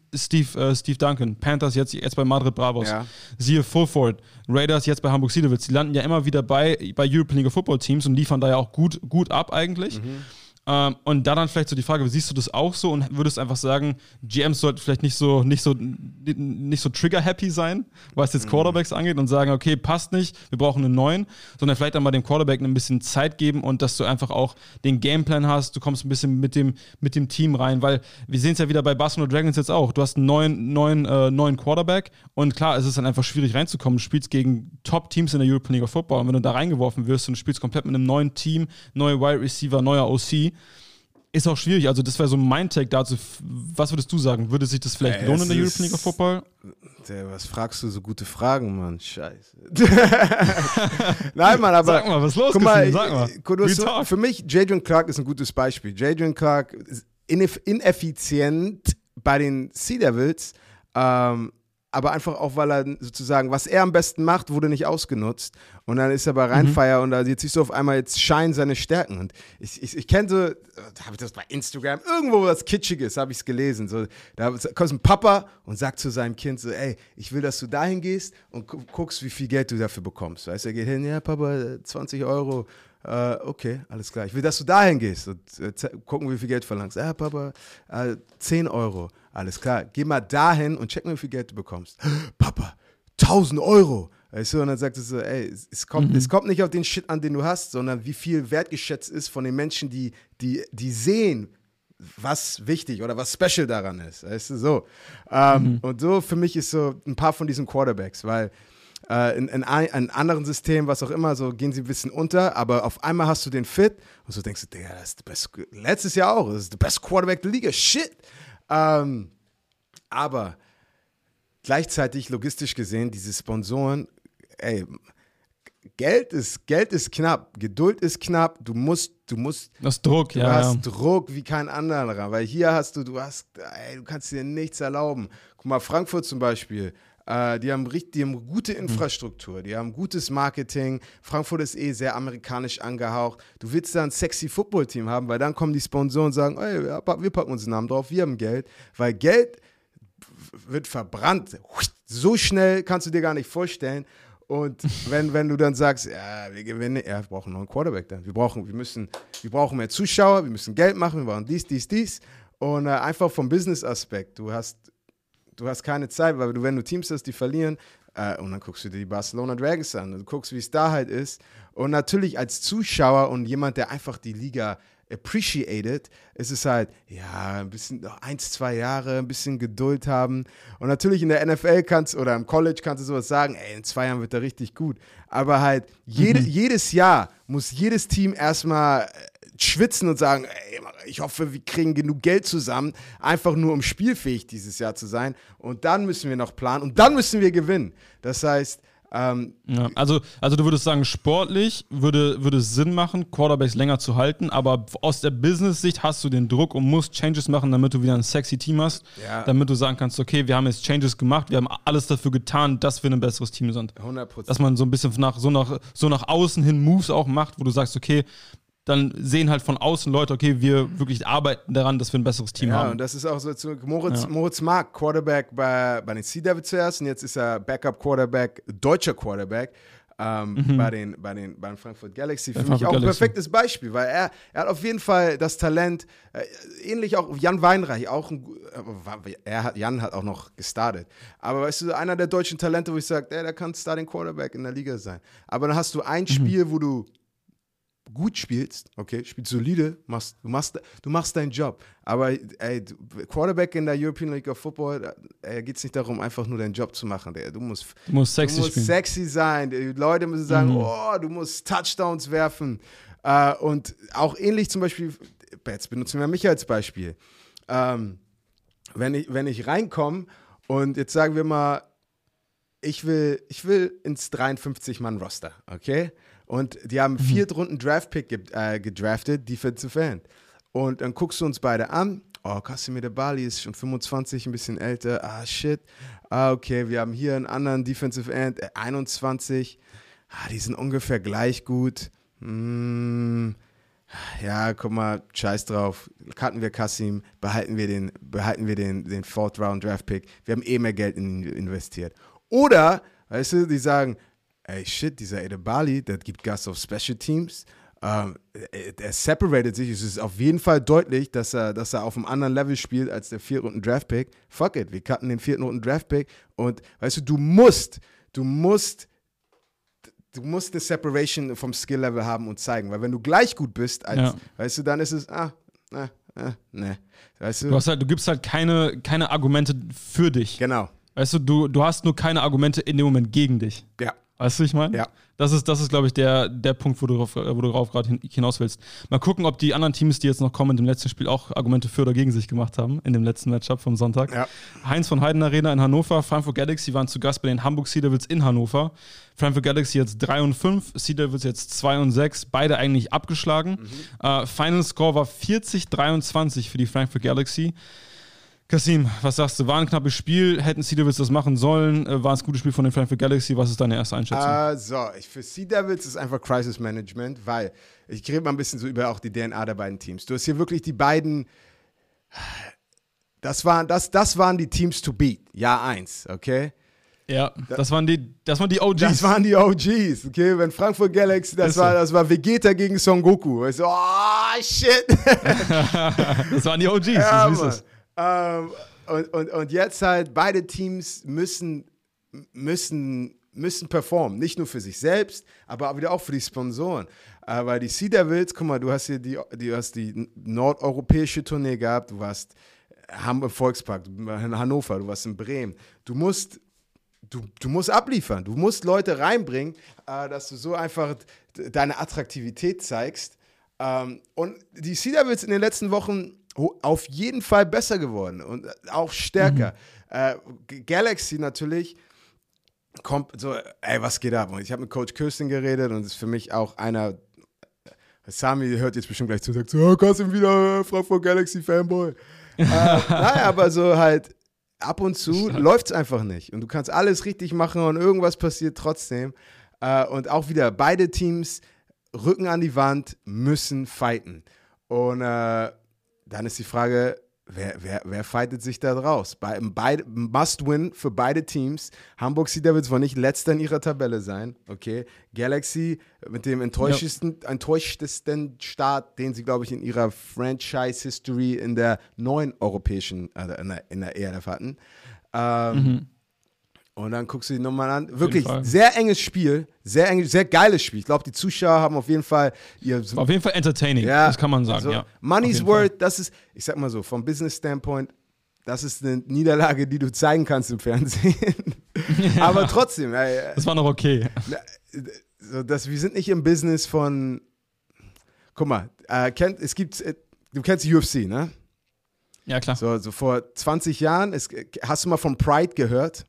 Steve Duncan, Panthers jetzt bei Madrid Bravos, siehe Fulford, Raiders jetzt bei Hamburg Sea Devils, die landen ja immer wieder bei European League of Football Teams und liefern da ja auch gut ab eigentlich. Und da dann vielleicht so die Frage, siehst du das auch so und würdest einfach sagen, GMs sollten vielleicht nicht so trigger-happy sein, was jetzt Quarterbacks angeht und sagen, okay, passt nicht, wir brauchen einen neuen, sondern vielleicht einmal dem Quarterback ein bisschen Zeit geben und dass du einfach auch den Gameplan hast, du kommst ein bisschen mit dem Team rein, weil wir sehen es ja wieder bei Barcelona Dragons jetzt auch, du hast einen neuen Quarterback und klar, es ist dann einfach schwierig reinzukommen, du spielst gegen Top-Teams in der European League of Football und wenn du da reingeworfen wirst und du spielst komplett mit einem neuen Team, neue Wide Receiver, neuer OC, ist auch schwierig, also das wäre so mein Take dazu. Was würdest du sagen? Würde sich das vielleicht lohnen in der European League of Football? Was fragst du so gute Fragen, Mann? Scheiße. Nein, Mann, aber sag mal, was ist los? Guck mal, sag mal. Für mich, Jadrian Clark ist ein gutes Beispiel. Jadrian Clark ist ineffizient bei den Sea Devils, aber einfach auch, weil er sozusagen, was er am besten macht, wurde nicht ausgenutzt. Und dann ist er bei Rheinfire und jetzt siehst du auf einmal, jetzt scheinen seine Stärken. Und ich kenne so, habe ich das bei Instagram, irgendwo was Kitschiges, habe ich es gelesen. So, da kommt ein Papa und sagt zu seinem Kind so, ey, ich will, dass du dahin gehst und guckst, wie viel Geld du dafür bekommst. Weißt du, er geht hin, ja, Papa, 20 Euro, Okay, alles klar. Ich will, dass du dahin gehst und gucken, wie viel Geld verlangst. Papa, 10 Euro. Alles klar. Geh mal dahin und check mal, wie viel Geld du bekommst. Papa, 1000 Euro. Weißt du, und dann sagt es so, ey, es kommt nicht auf den Shit an, den du hast, sondern wie viel wertgeschätzt ist von den Menschen, die sehen, was wichtig oder was special daran ist. Weißt du, so. Und so für mich ist so ein paar von diesen Quarterbacks, weil in anderen Systemen, was auch immer, so gehen sie ein bisschen unter, aber auf einmal hast du den Fit und so denkst du, Digga, das ist der beste, letztes Jahr auch, das ist der beste Quarterback der Liga, shit. Aber gleichzeitig, logistisch gesehen, diese Sponsoren, ey, Geld ist knapp, Geduld ist knapp, du Das Druck, du hast Druck wie kein anderer, weil hier du kannst dir nichts erlauben. Guck mal, Frankfurt zum Beispiel, die haben gute Infrastruktur, die haben gutes Marketing. Frankfurt ist sehr amerikanisch angehaucht. Du willst da ein sexy Football-Team haben, weil dann kommen die Sponsoren und sagen, ey, wir packen unseren Namen drauf, wir haben Geld. Weil Geld wird verbrannt. So schnell kannst du dir gar nicht vorstellen. Und wenn du dann sagst, ja, wir gewinnen, wir brauchen noch einen Quarterback dann. Wir brauchen mehr Zuschauer, wir müssen Geld machen, wir brauchen dies. Und einfach vom Business-Aspekt, du hast keine Zeit, weil wenn du Teams hast, die verlieren, und dann guckst du dir die Barcelona Dragons an, du guckst, wie es da halt ist. Und natürlich als Zuschauer und jemand, der einfach die Liga appreciated, ist es halt, ja, ein bisschen, noch 1-2 Jahre, ein bisschen Geduld haben. Und natürlich in der NFL oder im College kannst du sowas sagen, ey, in 2 Jahren wird er richtig gut. Aber halt, jedes Jahr muss jedes Team erstmal schwitzen und sagen, ey, ich hoffe, wir kriegen genug Geld zusammen, einfach nur um spielfähig dieses Jahr zu sein. Und dann müssen wir noch planen und dann müssen wir gewinnen. Das heißt, also du würdest sagen, sportlich würde es Sinn machen, Quarterbacks länger zu halten, aber aus der Business-Sicht hast du den Druck und musst Changes machen, damit du wieder ein sexy Team hast, damit du sagen kannst, okay, wir haben jetzt Changes gemacht, wir haben alles dafür getan, dass wir ein besseres Team sind. 100%. Dass man so ein bisschen nach außen hin Moves auch macht, wo du sagst, okay, dann sehen halt von außen Leute, okay, wir wirklich arbeiten daran, dass wir ein besseres Team haben. Ja, und das ist auch so, Moritz Mark, Quarterback bei den Sea Devils zuerst und jetzt ist er Backup-Quarterback, deutscher Quarterback bei den Frankfurt Galaxy. Für mich auch ein perfektes Beispiel, weil er hat auf jeden Fall das Talent, ähnlich auch Jan Weinreich, Jan hat auch noch gestartet. Aber weißt du, einer der deutschen Talente, wo ich sage, der kann Starting Quarterback in der Liga sein. Aber dann hast du ein Spiel, wo du gut spielst, okay, spielst solide, du machst deinen Job. Aber ey, Quarterback in der European League of Football, geht es nicht darum, einfach nur deinen Job zu machen. Du musst sexy sein. Die Leute müssen sagen, du musst Touchdowns werfen. Und auch ähnlich zum Beispiel, jetzt benutzen wir mich als Beispiel. Wenn ich reinkomme und jetzt sagen wir mal, ich will ins 53-Mann-Roster, okay? Und die haben 4. Runden-Draft-Pick gedraftet, Defensive End. Und dann guckst du uns beide an. Oh, Kasim Edebali ist schon 25, ein bisschen älter. Shit. Okay, wir haben hier einen anderen Defensive End, 21. Die sind ungefähr gleich gut. Ja, guck mal, scheiß drauf. Cutten wir Kasim, behalten wir den 4th-Round-Draft-Pick. Wir haben mehr Geld in ihn investiert. Oder, weißt du, die sagen, ey, shit, dieser Edebali, der gibt Gas auf Special Teams. Er separated sich. Es ist auf jeden Fall deutlich, dass er auf einem anderen Level spielt als der 4. Runden-Draft-Pick. Fuck it, wir cutten den 4. Runden-Draft-Pick. Und weißt du, du musst eine Separation vom Skill-Level haben und zeigen. Weil wenn du gleich gut bist, weißt du, dann ist es, ne. Weißt du? Du gibst halt keine Argumente für dich. Genau. Weißt du, du hast nur keine Argumente in dem Moment gegen dich. Ja. Weißt du, ich meine? Ja. Das ist glaube ich, der Punkt, wo du drauf gerade hinaus willst. Mal gucken, ob die anderen Teams, die jetzt noch kommen, in dem letzten Spiel auch Argumente für oder gegen sich gemacht haben, in dem letzten Matchup vom Sonntag. Ja. Heinz von Heiden Arena in Hannover, Frankfurt Galaxy waren zu Gast bei den Hamburg Sea Devils in Hannover. Frankfurt Galaxy jetzt 3-5, Sea Devils jetzt 2-6, beide eigentlich abgeschlagen. Final Score war 40-23 für die Frankfurt Galaxy. Kasim, was sagst du? War ein knappes Spiel? Hätten Sea Devils das machen sollen? War es ein gutes Spiel von den Frankfurt Galaxy? Was ist deine erste Einschätzung? Für Sea Devils ist einfach Crisis Management, weil ich rede mal ein bisschen so über auch die DNA der beiden Teams. Du hast hier wirklich die beiden, das waren die Teams to beat, Jahr 1, okay? Ja, das waren die OGs. Das waren die OGs, okay? Wenn Frankfurt Galaxy, das war Vegeta gegen Son Goku. Ich so, oh, shit. Das waren die OGs, Ja, das ist es. Und jetzt halt, beide Teams müssen performen. Nicht nur für sich selbst, aber wieder auch für die Sponsoren. Weil die Sea Devils, guck mal, du hast hier die nordeuropäische Tournee gehabt, du warst Hamburg Volkspark, in Hannover, du warst in Bremen. Du musst abliefern, du musst Leute reinbringen, dass du so einfach deine Attraktivität zeigst. Und die Sea Devils in den letzten Wochen auf jeden Fall besser geworden und auch stärker. Galaxy natürlich kommt so, ey, was geht ab? Und ich habe mit Coach Kirsten geredet und ist für mich auch einer, Sami hört jetzt bestimmt gleich zu und sagt so, oh, Kasim wieder Frankfurt Galaxy Fanboy. Naja, aber so halt ab und zu läuft es einfach nicht. Und du kannst alles richtig machen und irgendwas passiert trotzdem. Und auch wieder, beide Teams Rücken an die Wand, müssen fighten. Und dann ist die Frage, wer fightet sich da draus? Must-win für beide Teams. Hamburg Sea Devils wollen nicht letzter in ihrer Tabelle sein. Okay. Galaxy mit dem enttäuschtesten Start, den sie, glaube ich, in ihrer Franchise-History in der neuen europäischen, in der ELF hatten. Und dann guckst du die nochmal an. Wirklich sehr enges Spiel, sehr geiles Spiel. Ich glaube, die Zuschauer haben auf jeden Fall auf jeden Fall entertaining, das kann man sagen. Also, ja. Money's worth, das ist, ich sag mal so, vom Business-Standpoint, das ist eine Niederlage, die du zeigen kannst im Fernsehen. Ja. Aber trotzdem. Das war noch okay. Wir sind nicht im Business von, guck mal, du kennst UFC, ne? Ja, klar. So vor 20 Jahren, hast du mal von Pride gehört?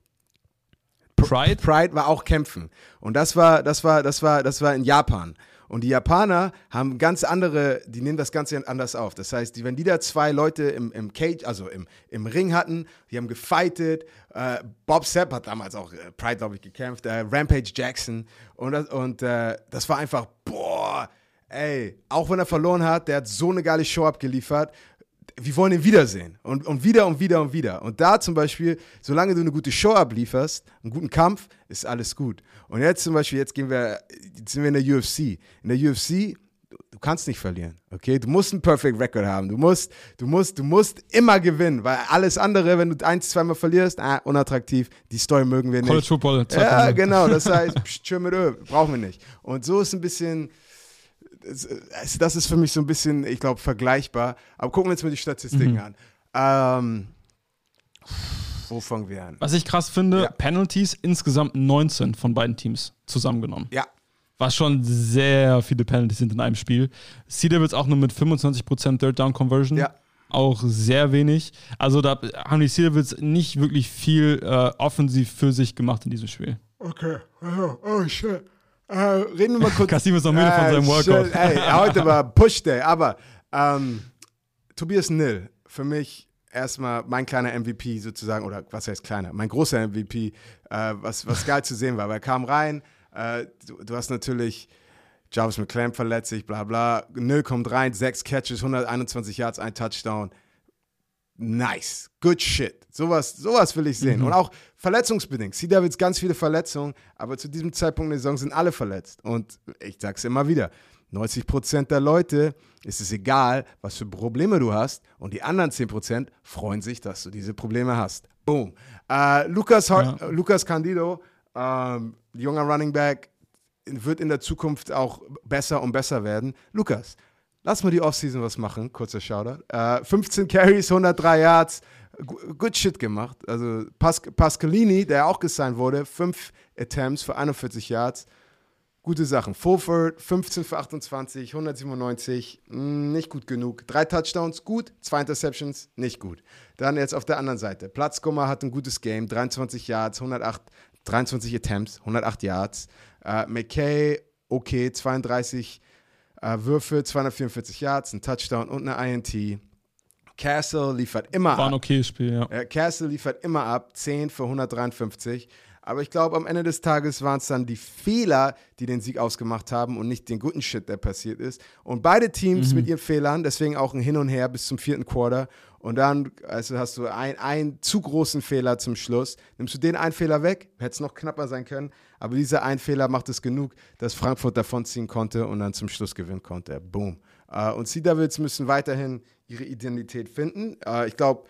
Pride war auch Kämpfen. Und das war in Japan. Und die Japaner haben ganz andere, die nehmen das Ganze anders auf. Das heißt, wenn die da zwei Leute im Cage, also im Ring hatten, die haben gefightet. Bob Sapp hat damals auch Pride, glaube ich, gekämpft. Rampage Jackson. Und das war einfach, boah, ey, auch wenn er verloren hat, der hat so eine geile Show abgeliefert. Wir wollen ihn wiedersehen. Und wieder und wieder und wieder. Und da zum Beispiel, solange du eine gute Show ablieferst, einen guten Kampf, ist alles gut. Und jetzt zum Beispiel, jetzt sind wir in der UFC. In der UFC, du kannst nicht verlieren, okay? Du musst einen Perfect Record haben. Du musst immer gewinnen, weil alles andere, wenn du 1-2 Mal verlierst, unattraktiv, die Story mögen wir nicht. College Football. Ja, genau, das heißt, tschö mit Ö, brauchen wir nicht. Und so ist ein bisschen, das ist für mich so ein bisschen, ich glaube, vergleichbar. Aber gucken wir uns mal die Statistiken an. Wo fangen wir an? Was ich krass finde, Penalties insgesamt 19 von beiden Teams zusammengenommen. Ja. Was schon sehr viele Penalties sind in einem Spiel. Sea Devils auch nur mit 25% Third Down Conversion. Ja. Auch sehr wenig. Also da haben die Sea Devils nicht wirklich viel offensiv für sich gemacht in diesem Spiel. Okay. Oh shit. Reden wir mal kurz. Kasim ist noch müde von seinem Workout. Heute war Push Day, aber Tobias Nill, für mich erstmal mein kleiner MVP sozusagen, oder was heißt kleiner, mein großer MVP, was geil zu sehen war, weil er kam rein, du hast natürlich Jarvis McClamp verletzt sich, bla bla, Nill kommt rein, 6 Catches, 121 Yards, ein Touchdown. Nice, good shit. Sowas will ich sehen. Und auch verletzungsbedingt. Sea Devils ganz viele Verletzungen, aber zu diesem Zeitpunkt der Saison sind alle verletzt. Und ich sag's immer wieder, 90% der Leute ist es egal, was für Probleme du hast, und die anderen 10% freuen sich, dass du diese Probleme hast. Boom. Lucas Candido, junger Running Back, wird in der Zukunft auch besser und besser werden. Lukas, lass mal die Offseason was machen, kurzer Shoutout. 15 Carries, 103 Yards, good shit gemacht. Also Pascalini, der auch gesigned wurde, 5 Attempts für 41 Yards. Gute Sachen. Fulford, 15 für 28, 197, nicht gut genug. 3 Touchdowns, gut. 2 Interceptions, nicht gut. Dann jetzt auf der anderen Seite. Platzkummer hat ein gutes Game, 23 Yards, 23 Attempts, 108 Yards. McKay, okay, 32 Würfe, 244 Yards, ein Touchdown und eine INT. Castle liefert immer ab. War ein okayes Spiel, ja. Castle liefert immer ab, 10 für 153. Aber ich glaube, am Ende des Tages waren es dann die Fehler, die den Sieg ausgemacht haben und nicht den guten Shit, der passiert ist. Und beide Teams mit ihren Fehlern, deswegen auch ein Hin und Her bis zum 4. Quarter. und dann hast du einen zu großen Fehler zum Schluss. Nimmst du den einen Fehler weg, hätte es noch knapper sein können, aber dieser ein Fehler macht es genug, dass Frankfurt davonziehen konnte und dann zum Schluss gewinnen konnte. Boom. Und Sea Devils müssen weiterhin ihre Identität finden. Ich glaube,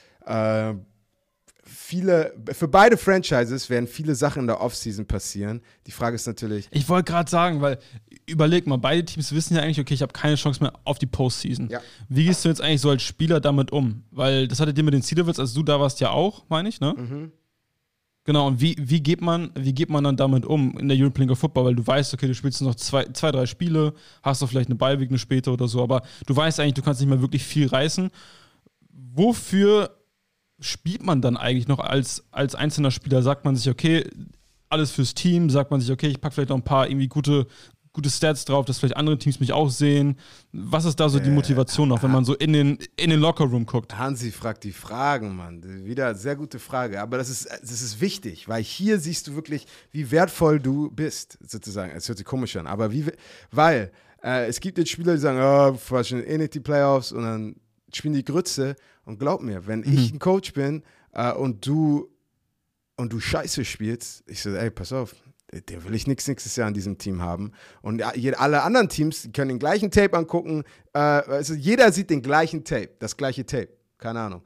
für beide Franchises werden viele Sachen in der Offseason passieren. Die Frage ist natürlich. Ich wollte gerade sagen, weil überleg mal, beide Teams wissen ja eigentlich, okay, ich habe keine Chance mehr auf die Postseason. Ja. Wie gehst du jetzt eigentlich so als Spieler damit um? Weil das hattet ihr mit den Sea Devils, als du da warst, ja auch, meine ich, ne? Mhm. Genau, und wie geht man dann damit um in der European League of Football? Weil du weißt, okay, du spielst noch zwei, drei Spiele, hast doch vielleicht eine Bye-Week eine später oder so, aber du weißt eigentlich, du kannst nicht mehr wirklich viel reißen. Wofür spielt man dann eigentlich noch als einzelner Spieler? Sagt man sich, okay, alles fürs Team, sagt man sich, okay, ich packe vielleicht noch ein paar irgendwie gute Stats drauf, dass vielleicht andere Teams mich auch sehen. Was ist da so die Motivation noch, wenn man so in den Lockerroom guckt? Hansi fragt die Fragen, Mann. Wieder sehr gute Frage. Aber das ist wichtig, weil hier siehst du wirklich, wie wertvoll du bist, sozusagen. Es hört sich komisch an, aber weil es gibt jetzt Spieler, die sagen, wir nicht die Playoffs und dann spielen die Grütze. Und glaub mir, wenn ich ein Coach bin und du Scheiße spielst, ich so, ey, pass auf, der will ich nächstes Jahr in diesem Team haben. Und alle anderen Teams, die können den gleichen Tape angucken. Jeder sieht den gleichen Tape, das gleiche Tape. Keine Ahnung.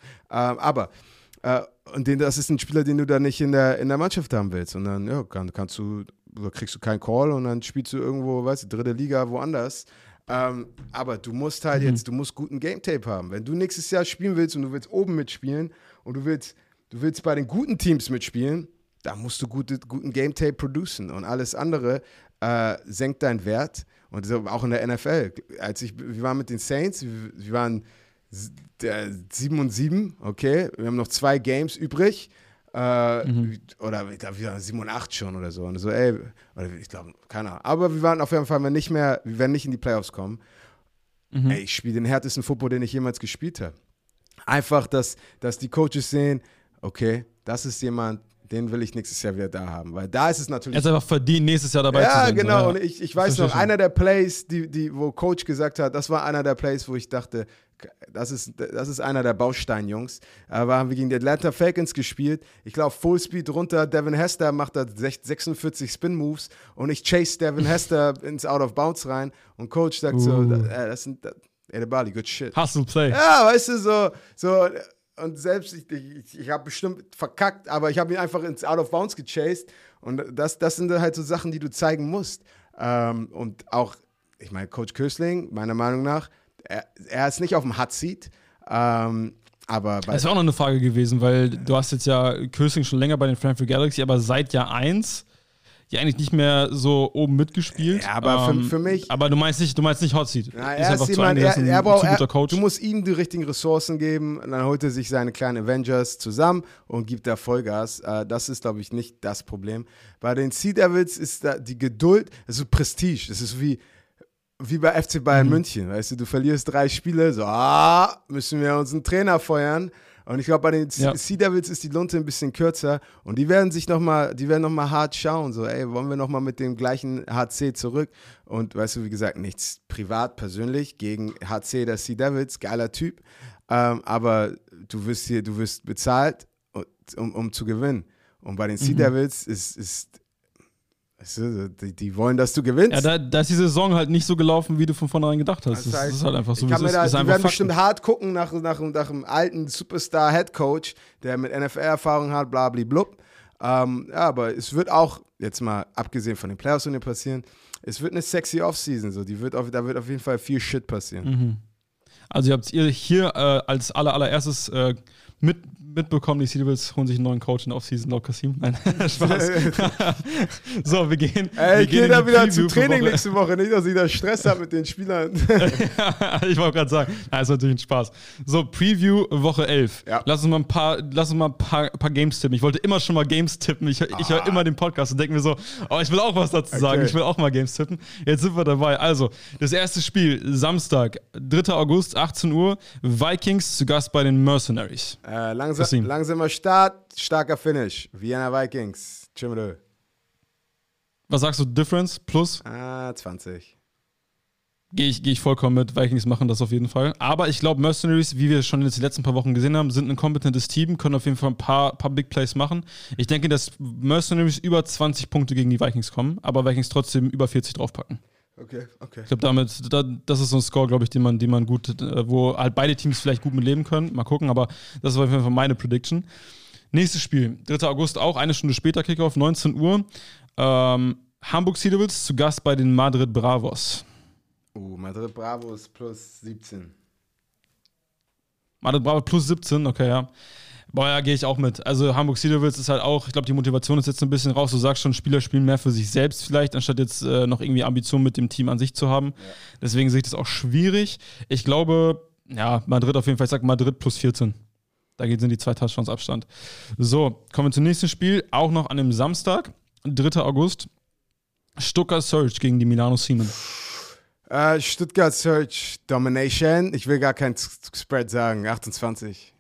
Das ist ein Spieler, den du da nicht in der Mannschaft haben willst. Und dann kriegst du keinen Call und dann spielst du irgendwo, dritte Liga, woanders. Aber du musst halt du musst guten Game Tape haben. Wenn du nächstes Jahr spielen willst und du willst oben mitspielen und du willst bei den guten Teams mitspielen, da musst du guten Game Tape producen und alles andere senkt deinen Wert. Und so auch in der NFL. Wir waren mit den Saints, wir waren 7-7, okay, wir haben noch 2 Games übrig. Oder ich glaube, wir waren 7 und 8 schon oder so. Und so, ich glaube, keine Ahnung. Aber wir waren auf jeden Fall wir werden nicht in die Playoffs kommen. Ey, ich spiele den härtesten Football, den ich jemals gespielt habe. Einfach, dass die Coaches sehen, okay, das ist jemand, den will ich nächstes Jahr wieder da haben. Weil da ist es natürlich. Er ist einfach verdient, nächstes Jahr dabei zu sein. Ja, genau. So, und ich weiß noch, einer der Plays, wo Coach gesagt hat, das war einer der Plays, wo ich dachte, das ist einer der Bausteinjungs. Aber haben wir gegen die Atlanta Falcons gespielt. Ich glaube, Fullspeed runter. Devin Hester macht da 46 Spin-Moves und ich chase Devin Hester ins Out of Bounds rein. Und Coach sagt das sind Bali, good shit. Hustle Play. Ja, weißt du, so und selbst ich habe bestimmt verkackt, aber ich habe ihn einfach ins Out of Bounds gechased. Und das sind halt so Sachen, die du zeigen musst. Und auch, ich meine, Coach Kösling, meiner Meinung nach, er ist nicht auf dem Hot Seat, aber das ist auch noch eine Frage gewesen, weil du hast jetzt ja Kösling schon länger bei den Frankfurt Galaxy, aber seit Jahr 1 ja eigentlich nicht mehr so oben mitgespielt. Ja, aber für mich. Aber du meinst nicht Hot Seat. Na, er ist jemand, er braucht ein guter Coach. Du musst ihm die richtigen Ressourcen geben, und dann holt er sich seine kleinen Avengers zusammen und gibt da Vollgas. Das ist, glaube ich, nicht das Problem. Bei den Sea Devils ist da die Geduld, das ist so Prestige. Das ist wie bei FC Bayern München, weißt du verlierst 3 Spiele, so, müssen wir uns einen Trainer feuern. Und ich glaube, bei den Sea Devils ist die Lunte ein bisschen kürzer und die werden noch mal hart schauen, so, ey, wollen wir noch mal mit dem gleichen HC zurück? Und weißt du, wie gesagt, nichts privat, persönlich gegen HC der Sea Devils, geiler Typ, aber du wirst bezahlt, um zu gewinnen. Und bei den Sea Devils ist die wollen, dass du gewinnst. Ja, da ist die Saison halt nicht so gelaufen, wie du von vornherein gedacht hast. Das ist halt einfach so. Die werden bestimmt hart gucken nach einem alten Superstar-Headcoach, der mit NFL-Erfahrung hat, blablablub. Aber es wird auch, jetzt mal abgesehen von den Playoffs, die passieren, es wird eine sexy Offseason. So. Da wird auf jeden Fall viel Shit passieren. Also ihr habt hier als allererstes mitbekommen, die Sea Devils holen sich einen neuen Coach in der Offseason, laut Kasim. Nein, Spaß. So, wir gehen. Ich gehe da wieder zum Training nächste Woche, nicht, dass ich da Stress habe mit den Spielern. Ich wollte gerade sagen, das ist natürlich ein Spaß. So, Preview Woche 11. Ja. Lass uns mal ein paar Games tippen. Ich wollte immer schon mal Games tippen. Ich höre immer den Podcast und denke mir so, ich will auch was dazu sagen. Ich will auch mal Games tippen. Jetzt sind wir dabei. Also, das erste Spiel, Samstag, 3. August, 18 Uhr, Vikings zu Gast bei den Mercenaries. Langsamer Start, starker Finish. Vienna Vikings. Tschüss. Was sagst du, Difference? Plus? 20. Gehe ich vollkommen mit. Vikings machen das auf jeden Fall. Aber ich glaube, Mercenaries, wie wir schon in den letzten paar Wochen gesehen haben, sind ein kompetentes Team, können auf jeden Fall ein paar Big Plays machen. Ich denke, dass Mercenaries über 20 Punkte gegen die Vikings kommen, aber Vikings trotzdem über 40 draufpacken. Okay. Ich glaube, das ist so ein Score, glaube ich, den man gut, wo halt beide Teams vielleicht gut mit leben können. Mal gucken, aber das ist auf jeden Fall meine Prediction. Nächstes Spiel, 3. August auch, eine Stunde später, Kickoff, 19 Uhr. Hamburg Sea Devils zu Gast bei den Madrid Bravos. Madrid Bravos plus 17. Madrid Bravos plus 17, okay, ja. Boah, ja, gehe ich auch mit. Also Hamburg Sea Devils ist halt auch, ich glaube, die Motivation ist jetzt ein bisschen raus. Du sagst schon, Spieler spielen mehr für sich selbst vielleicht, anstatt jetzt noch irgendwie Ambitionen mit dem Team an sich zu haben. Ja. Deswegen sehe ich das auch schwierig. Ich glaube, ja, Madrid auf jeden Fall, ich sage Madrid plus 14. Da sind die 2 Touchdowns Abstand. So, kommen wir zum nächsten Spiel. Auch noch an dem Samstag, 3. August. Stuttgart Surge gegen die Milano Seamen. Stuttgart Surge Domination. Ich will gar kein Spread sagen. 28.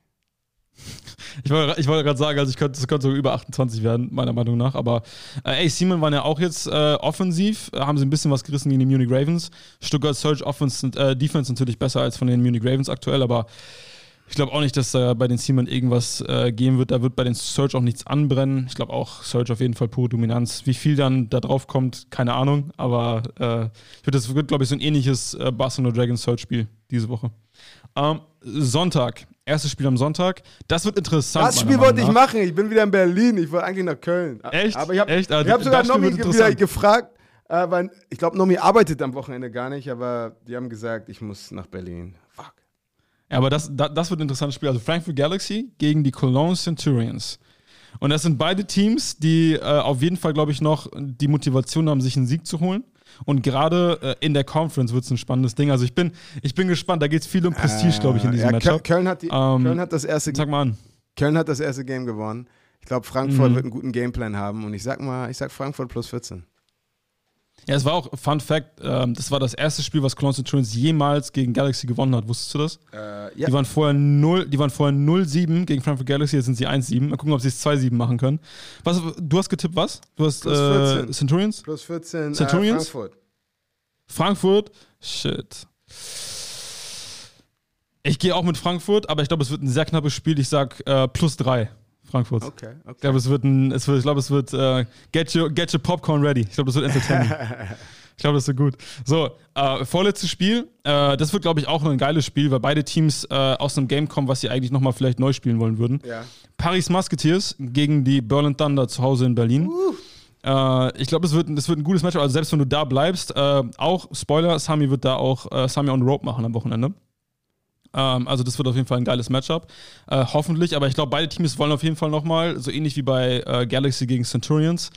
Ich wollte gerade sagen, also es könnte sogar über 28 werden, meiner Meinung nach. Aber Seamen waren ja auch jetzt offensiv, haben sie ein bisschen was gerissen gegen die Munich Ravens. Stuttgart Surge Defense natürlich besser als von den Munich Ravens aktuell, aber ich glaube auch nicht, dass da bei den Seamen irgendwas gehen wird. Da wird bei den Surge auch nichts anbrennen. Ich glaube auch, Surge auf jeden Fall pure Dominanz. Wie viel dann da drauf kommt, keine Ahnung. Aber das wird, glaube ich, so ein ähnliches Barcelona Dragons Surge-Spiel diese Woche. Sonntag. Erstes Spiel am Sonntag. Das wird interessant. Das Spiel wollte ich machen. Ich bin wieder in Berlin. Ich wollte eigentlich nach Köln. Echt? Aber ich habe sogar Nomi wieder gefragt, weil ich glaube, Nomi arbeitet am Wochenende gar nicht, aber die haben gesagt, ich muss nach Berlin. Fuck. Ja, aber das wird ein interessantes Spiel. Also Frankfurt Galaxy gegen die Cologne Centurions. Und das sind beide Teams, die auf jeden Fall, glaube ich, noch die Motivation haben, sich einen Sieg zu holen. Und gerade in der Conference wird es ein spannendes Ding. Also ich bin gespannt. Da geht es viel um Prestige, glaube ich, in diesem Matchup. Köln hat das erste Game gewonnen. Ich glaube, Frankfurt wird einen guten Gameplan haben. Und ich sag Frankfurt plus 14. Ja, es war auch, Fun Fact, das war das erste Spiel, was Cologne Centurions jemals gegen Galaxy gewonnen hat. Wusstest du das? Ja. Die waren vorher 0-7 gegen Frankfurt Galaxy, jetzt sind sie 1-7. Mal gucken, ob sie es 2-7 machen können. Du hast getippt, was? Du hast plus 14. Centurions? Plus 14 Centurions? Frankfurt? Shit. Ich gehe auch mit Frankfurt, aber ich glaube, es wird ein sehr knappes Spiel. Ich sag plus 3. Frankfurt. Okay. Ich glaube, es wird get your popcorn ready. Ich glaube, das wird entertaining. Ich glaube, das wird gut. So, vorletztes Spiel. Das wird, glaube ich, auch ein geiles Spiel, weil beide Teams aus einem Game kommen, was sie eigentlich nochmal vielleicht neu spielen wollen würden. Ja. Paris Musketeers gegen die Berlin Thunder zu Hause in Berlin. Ich glaube, das wird ein gutes Matchup. Also selbst wenn du da bleibst, auch, Spoiler, Sami wird da auch Sami on the Rope machen am Wochenende. Also das wird auf jeden Fall ein geiles Matchup. Hoffentlich, aber ich glaube, beide Teams wollen auf jeden Fall nochmal, so ähnlich wie bei Galaxy gegen Centurions.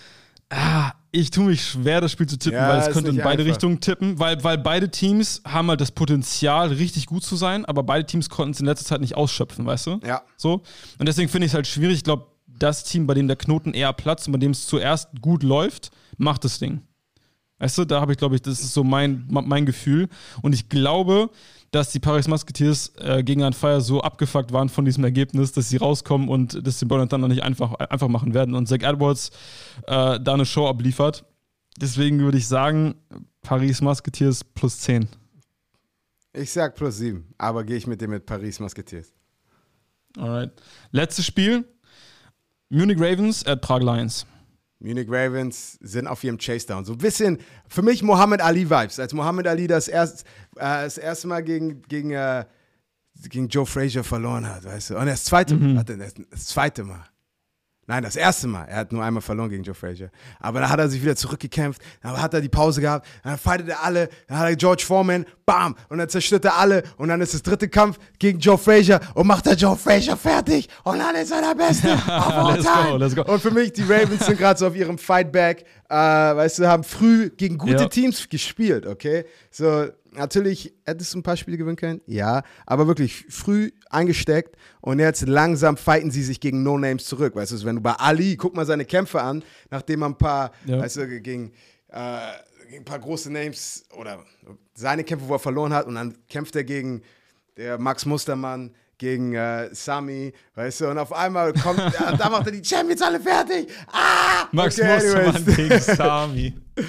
Ich tue mich schwer, das Spiel zu tippen, weil es könnte in beide Richtungen tippen, weil beide Teams haben halt das Potenzial, richtig gut zu sein, aber beide Teams konnten es in letzter Zeit nicht ausschöpfen, weißt du? Ja. So. Und deswegen finde ich es halt schwierig. Ich glaube, das Team, bei dem der Knoten eher platzt und bei dem es zuerst gut läuft, macht das Ding. Weißt du, da habe ich, glaube ich, das ist so mein Gefühl. Und ich glaube, dass die Paris Musketeers gegen ein Fire so abgefuckt waren von diesem Ergebnis, dass sie rauskommen und das den Berlin Thunder nicht einfach machen werden und Zach Edwards da eine Show abliefert. Deswegen würde ich sagen, Paris Musketeers plus 10. Ich sag plus 7, aber gehe ich mit Paris Musketeers. Alright. Letztes Spiel. Munich Ravens at Prague Lions. Munich Ravens sind auf ihrem Chase-Down. So ein bisschen, für mich Muhammad Ali-Vibes. Als Muhammad Ali das erste Mal gegen Joe Frazier verloren hat, weißt du. Und das zweite Mal. Nein, das erste Mal. Er hat nur einmal verloren gegen Joe Frazier. Aber da hat er sich wieder zurückgekämpft. Dann hat er die Pause gehabt. Dann fightet er alle. Dann hat er George Foreman. Bam. Und dann zerstört er alle. Und dann ist das dritte Kampf gegen Joe Frazier. Und macht er Joe Frazier fertig. Und dann ist er der Beste. Let's go. Und für mich, die Ravens sind gerade so auf ihrem Fightback. Weißt du, haben früh gegen gute Teams gespielt, okay? So, natürlich hättest du ein paar Spiele gewinnen können, ja, aber wirklich früh eingesteckt und jetzt langsam fighten sie sich gegen No-Names zurück, weißt du, wenn du bei Ali, guck mal seine Kämpfe an, nachdem er ein paar, weißt du, gegen ein paar große Names oder seine Kämpfe, wo er verloren hat und dann kämpft er gegen der Max Mustermann, gegen Sami, weißt du, und auf einmal kommt, da macht er die Champions alle fertig. Max Mustermann gegen Sami.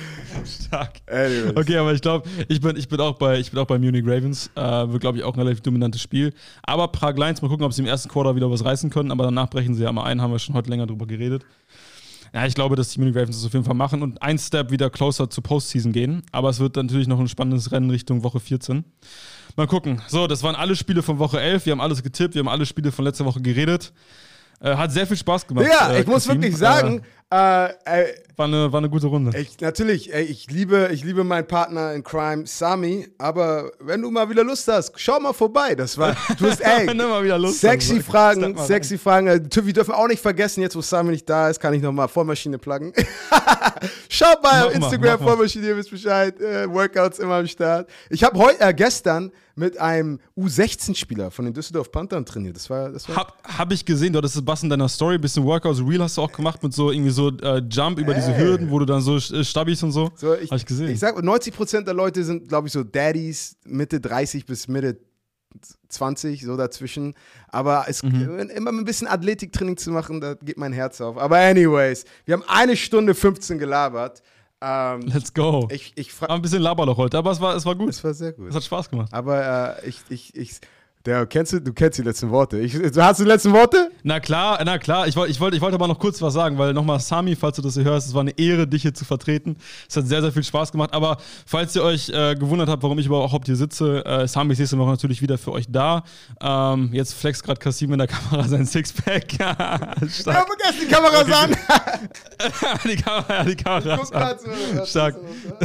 Stark. Anyways. Okay, aber ich glaube, ich bin auch bei Munich Ravens. Wird, glaube ich, auch ein relativ dominantes Spiel. Aber Prag Lions, mal gucken, ob sie im ersten Quarter wieder was reißen können. Aber danach brechen sie ja mal ein, haben wir schon heute länger drüber geredet. Ja, ich glaube, dass die Munich Ravens das auf jeden Fall machen und ein Step wieder closer zur Postseason gehen. Aber es wird natürlich noch ein spannendes Rennen Richtung Woche 14. Mal gucken. So, das waren alle Spiele von Woche 11. Wir haben alles getippt. Wir haben alle Spiele von letzter Woche geredet. Hat sehr viel Spaß gemacht. Ja, ich muss wirklich sagen, war eine gute Runde. Ich liebe meinen Partner in Crime, Sami, aber wenn du mal wieder Lust hast, schau mal vorbei. Du hast, Wenn du mal wieder Lust sexy hast, Fragen. Wir dürfen auch nicht vergessen, jetzt wo Sami nicht da ist, kann ich nochmal Vollmaschine pluggen. Schau bei Instagram Vollmaschine, ihr wisst Bescheid. Workouts immer am Start. Ich habe gestern mit einem U16-Spieler von den Düsseldorf Panthern trainiert. Das war Hab ich gesehen, du hattest das Bass in deiner Story, bisschen Workouts, Real hast du auch gemacht mit so irgendwie so Jump über diese Hürden, wo du dann so Stabis und so. Hab ich gesehen. Ich sag, 90% der Leute sind, glaube ich, so Daddies, Mitte 30 bis Mitte 20, so dazwischen. Aber immer ein bisschen Athletiktraining zu machen, da geht mein Herz auf. Aber anyways, wir haben 1 Stunde 15 gelabert. Let's go. War ein bisschen Laberloch heute, aber es war gut. Es war sehr gut. Es hat Spaß gemacht. Aber du kennst die letzten Worte. Hast du die letzten Worte? Na klar. Ich wollte aber noch kurz was sagen, weil nochmal, Sami, falls du das hier hörst, es war eine Ehre, dich hier zu vertreten. Es hat sehr, sehr viel Spaß gemacht. Aber falls ihr euch gewundert habt, warum ich überhaupt hier sitze, Sami ist nächste Woche natürlich wieder für euch da. Jetzt flext gerade Kasim in der Kamera sein Sixpack. Ja, vergesst die Kameras an. die Kamera ist an. Stark.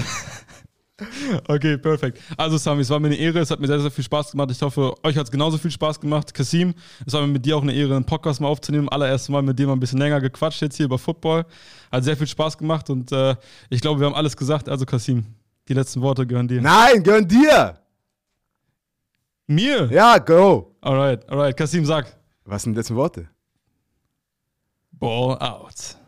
Okay, perfekt. Also Sami, es war mir eine Ehre, es hat mir sehr, sehr viel Spaß gemacht. Ich hoffe, euch hat es genauso viel Spaß gemacht. Kasim, es war mir mit dir auch eine Ehre, einen Podcast mal aufzunehmen. Allererst Mal mit dir mal ein bisschen länger gequatscht jetzt hier über Football. Hat sehr viel Spaß gemacht und ich glaube, wir haben alles gesagt. Also Kasim, die letzten Worte gehören dir. Nein, gehören dir. Mir? Ja, go. Alright. Kasim, sag. Was sind die letzten Worte? Ball out.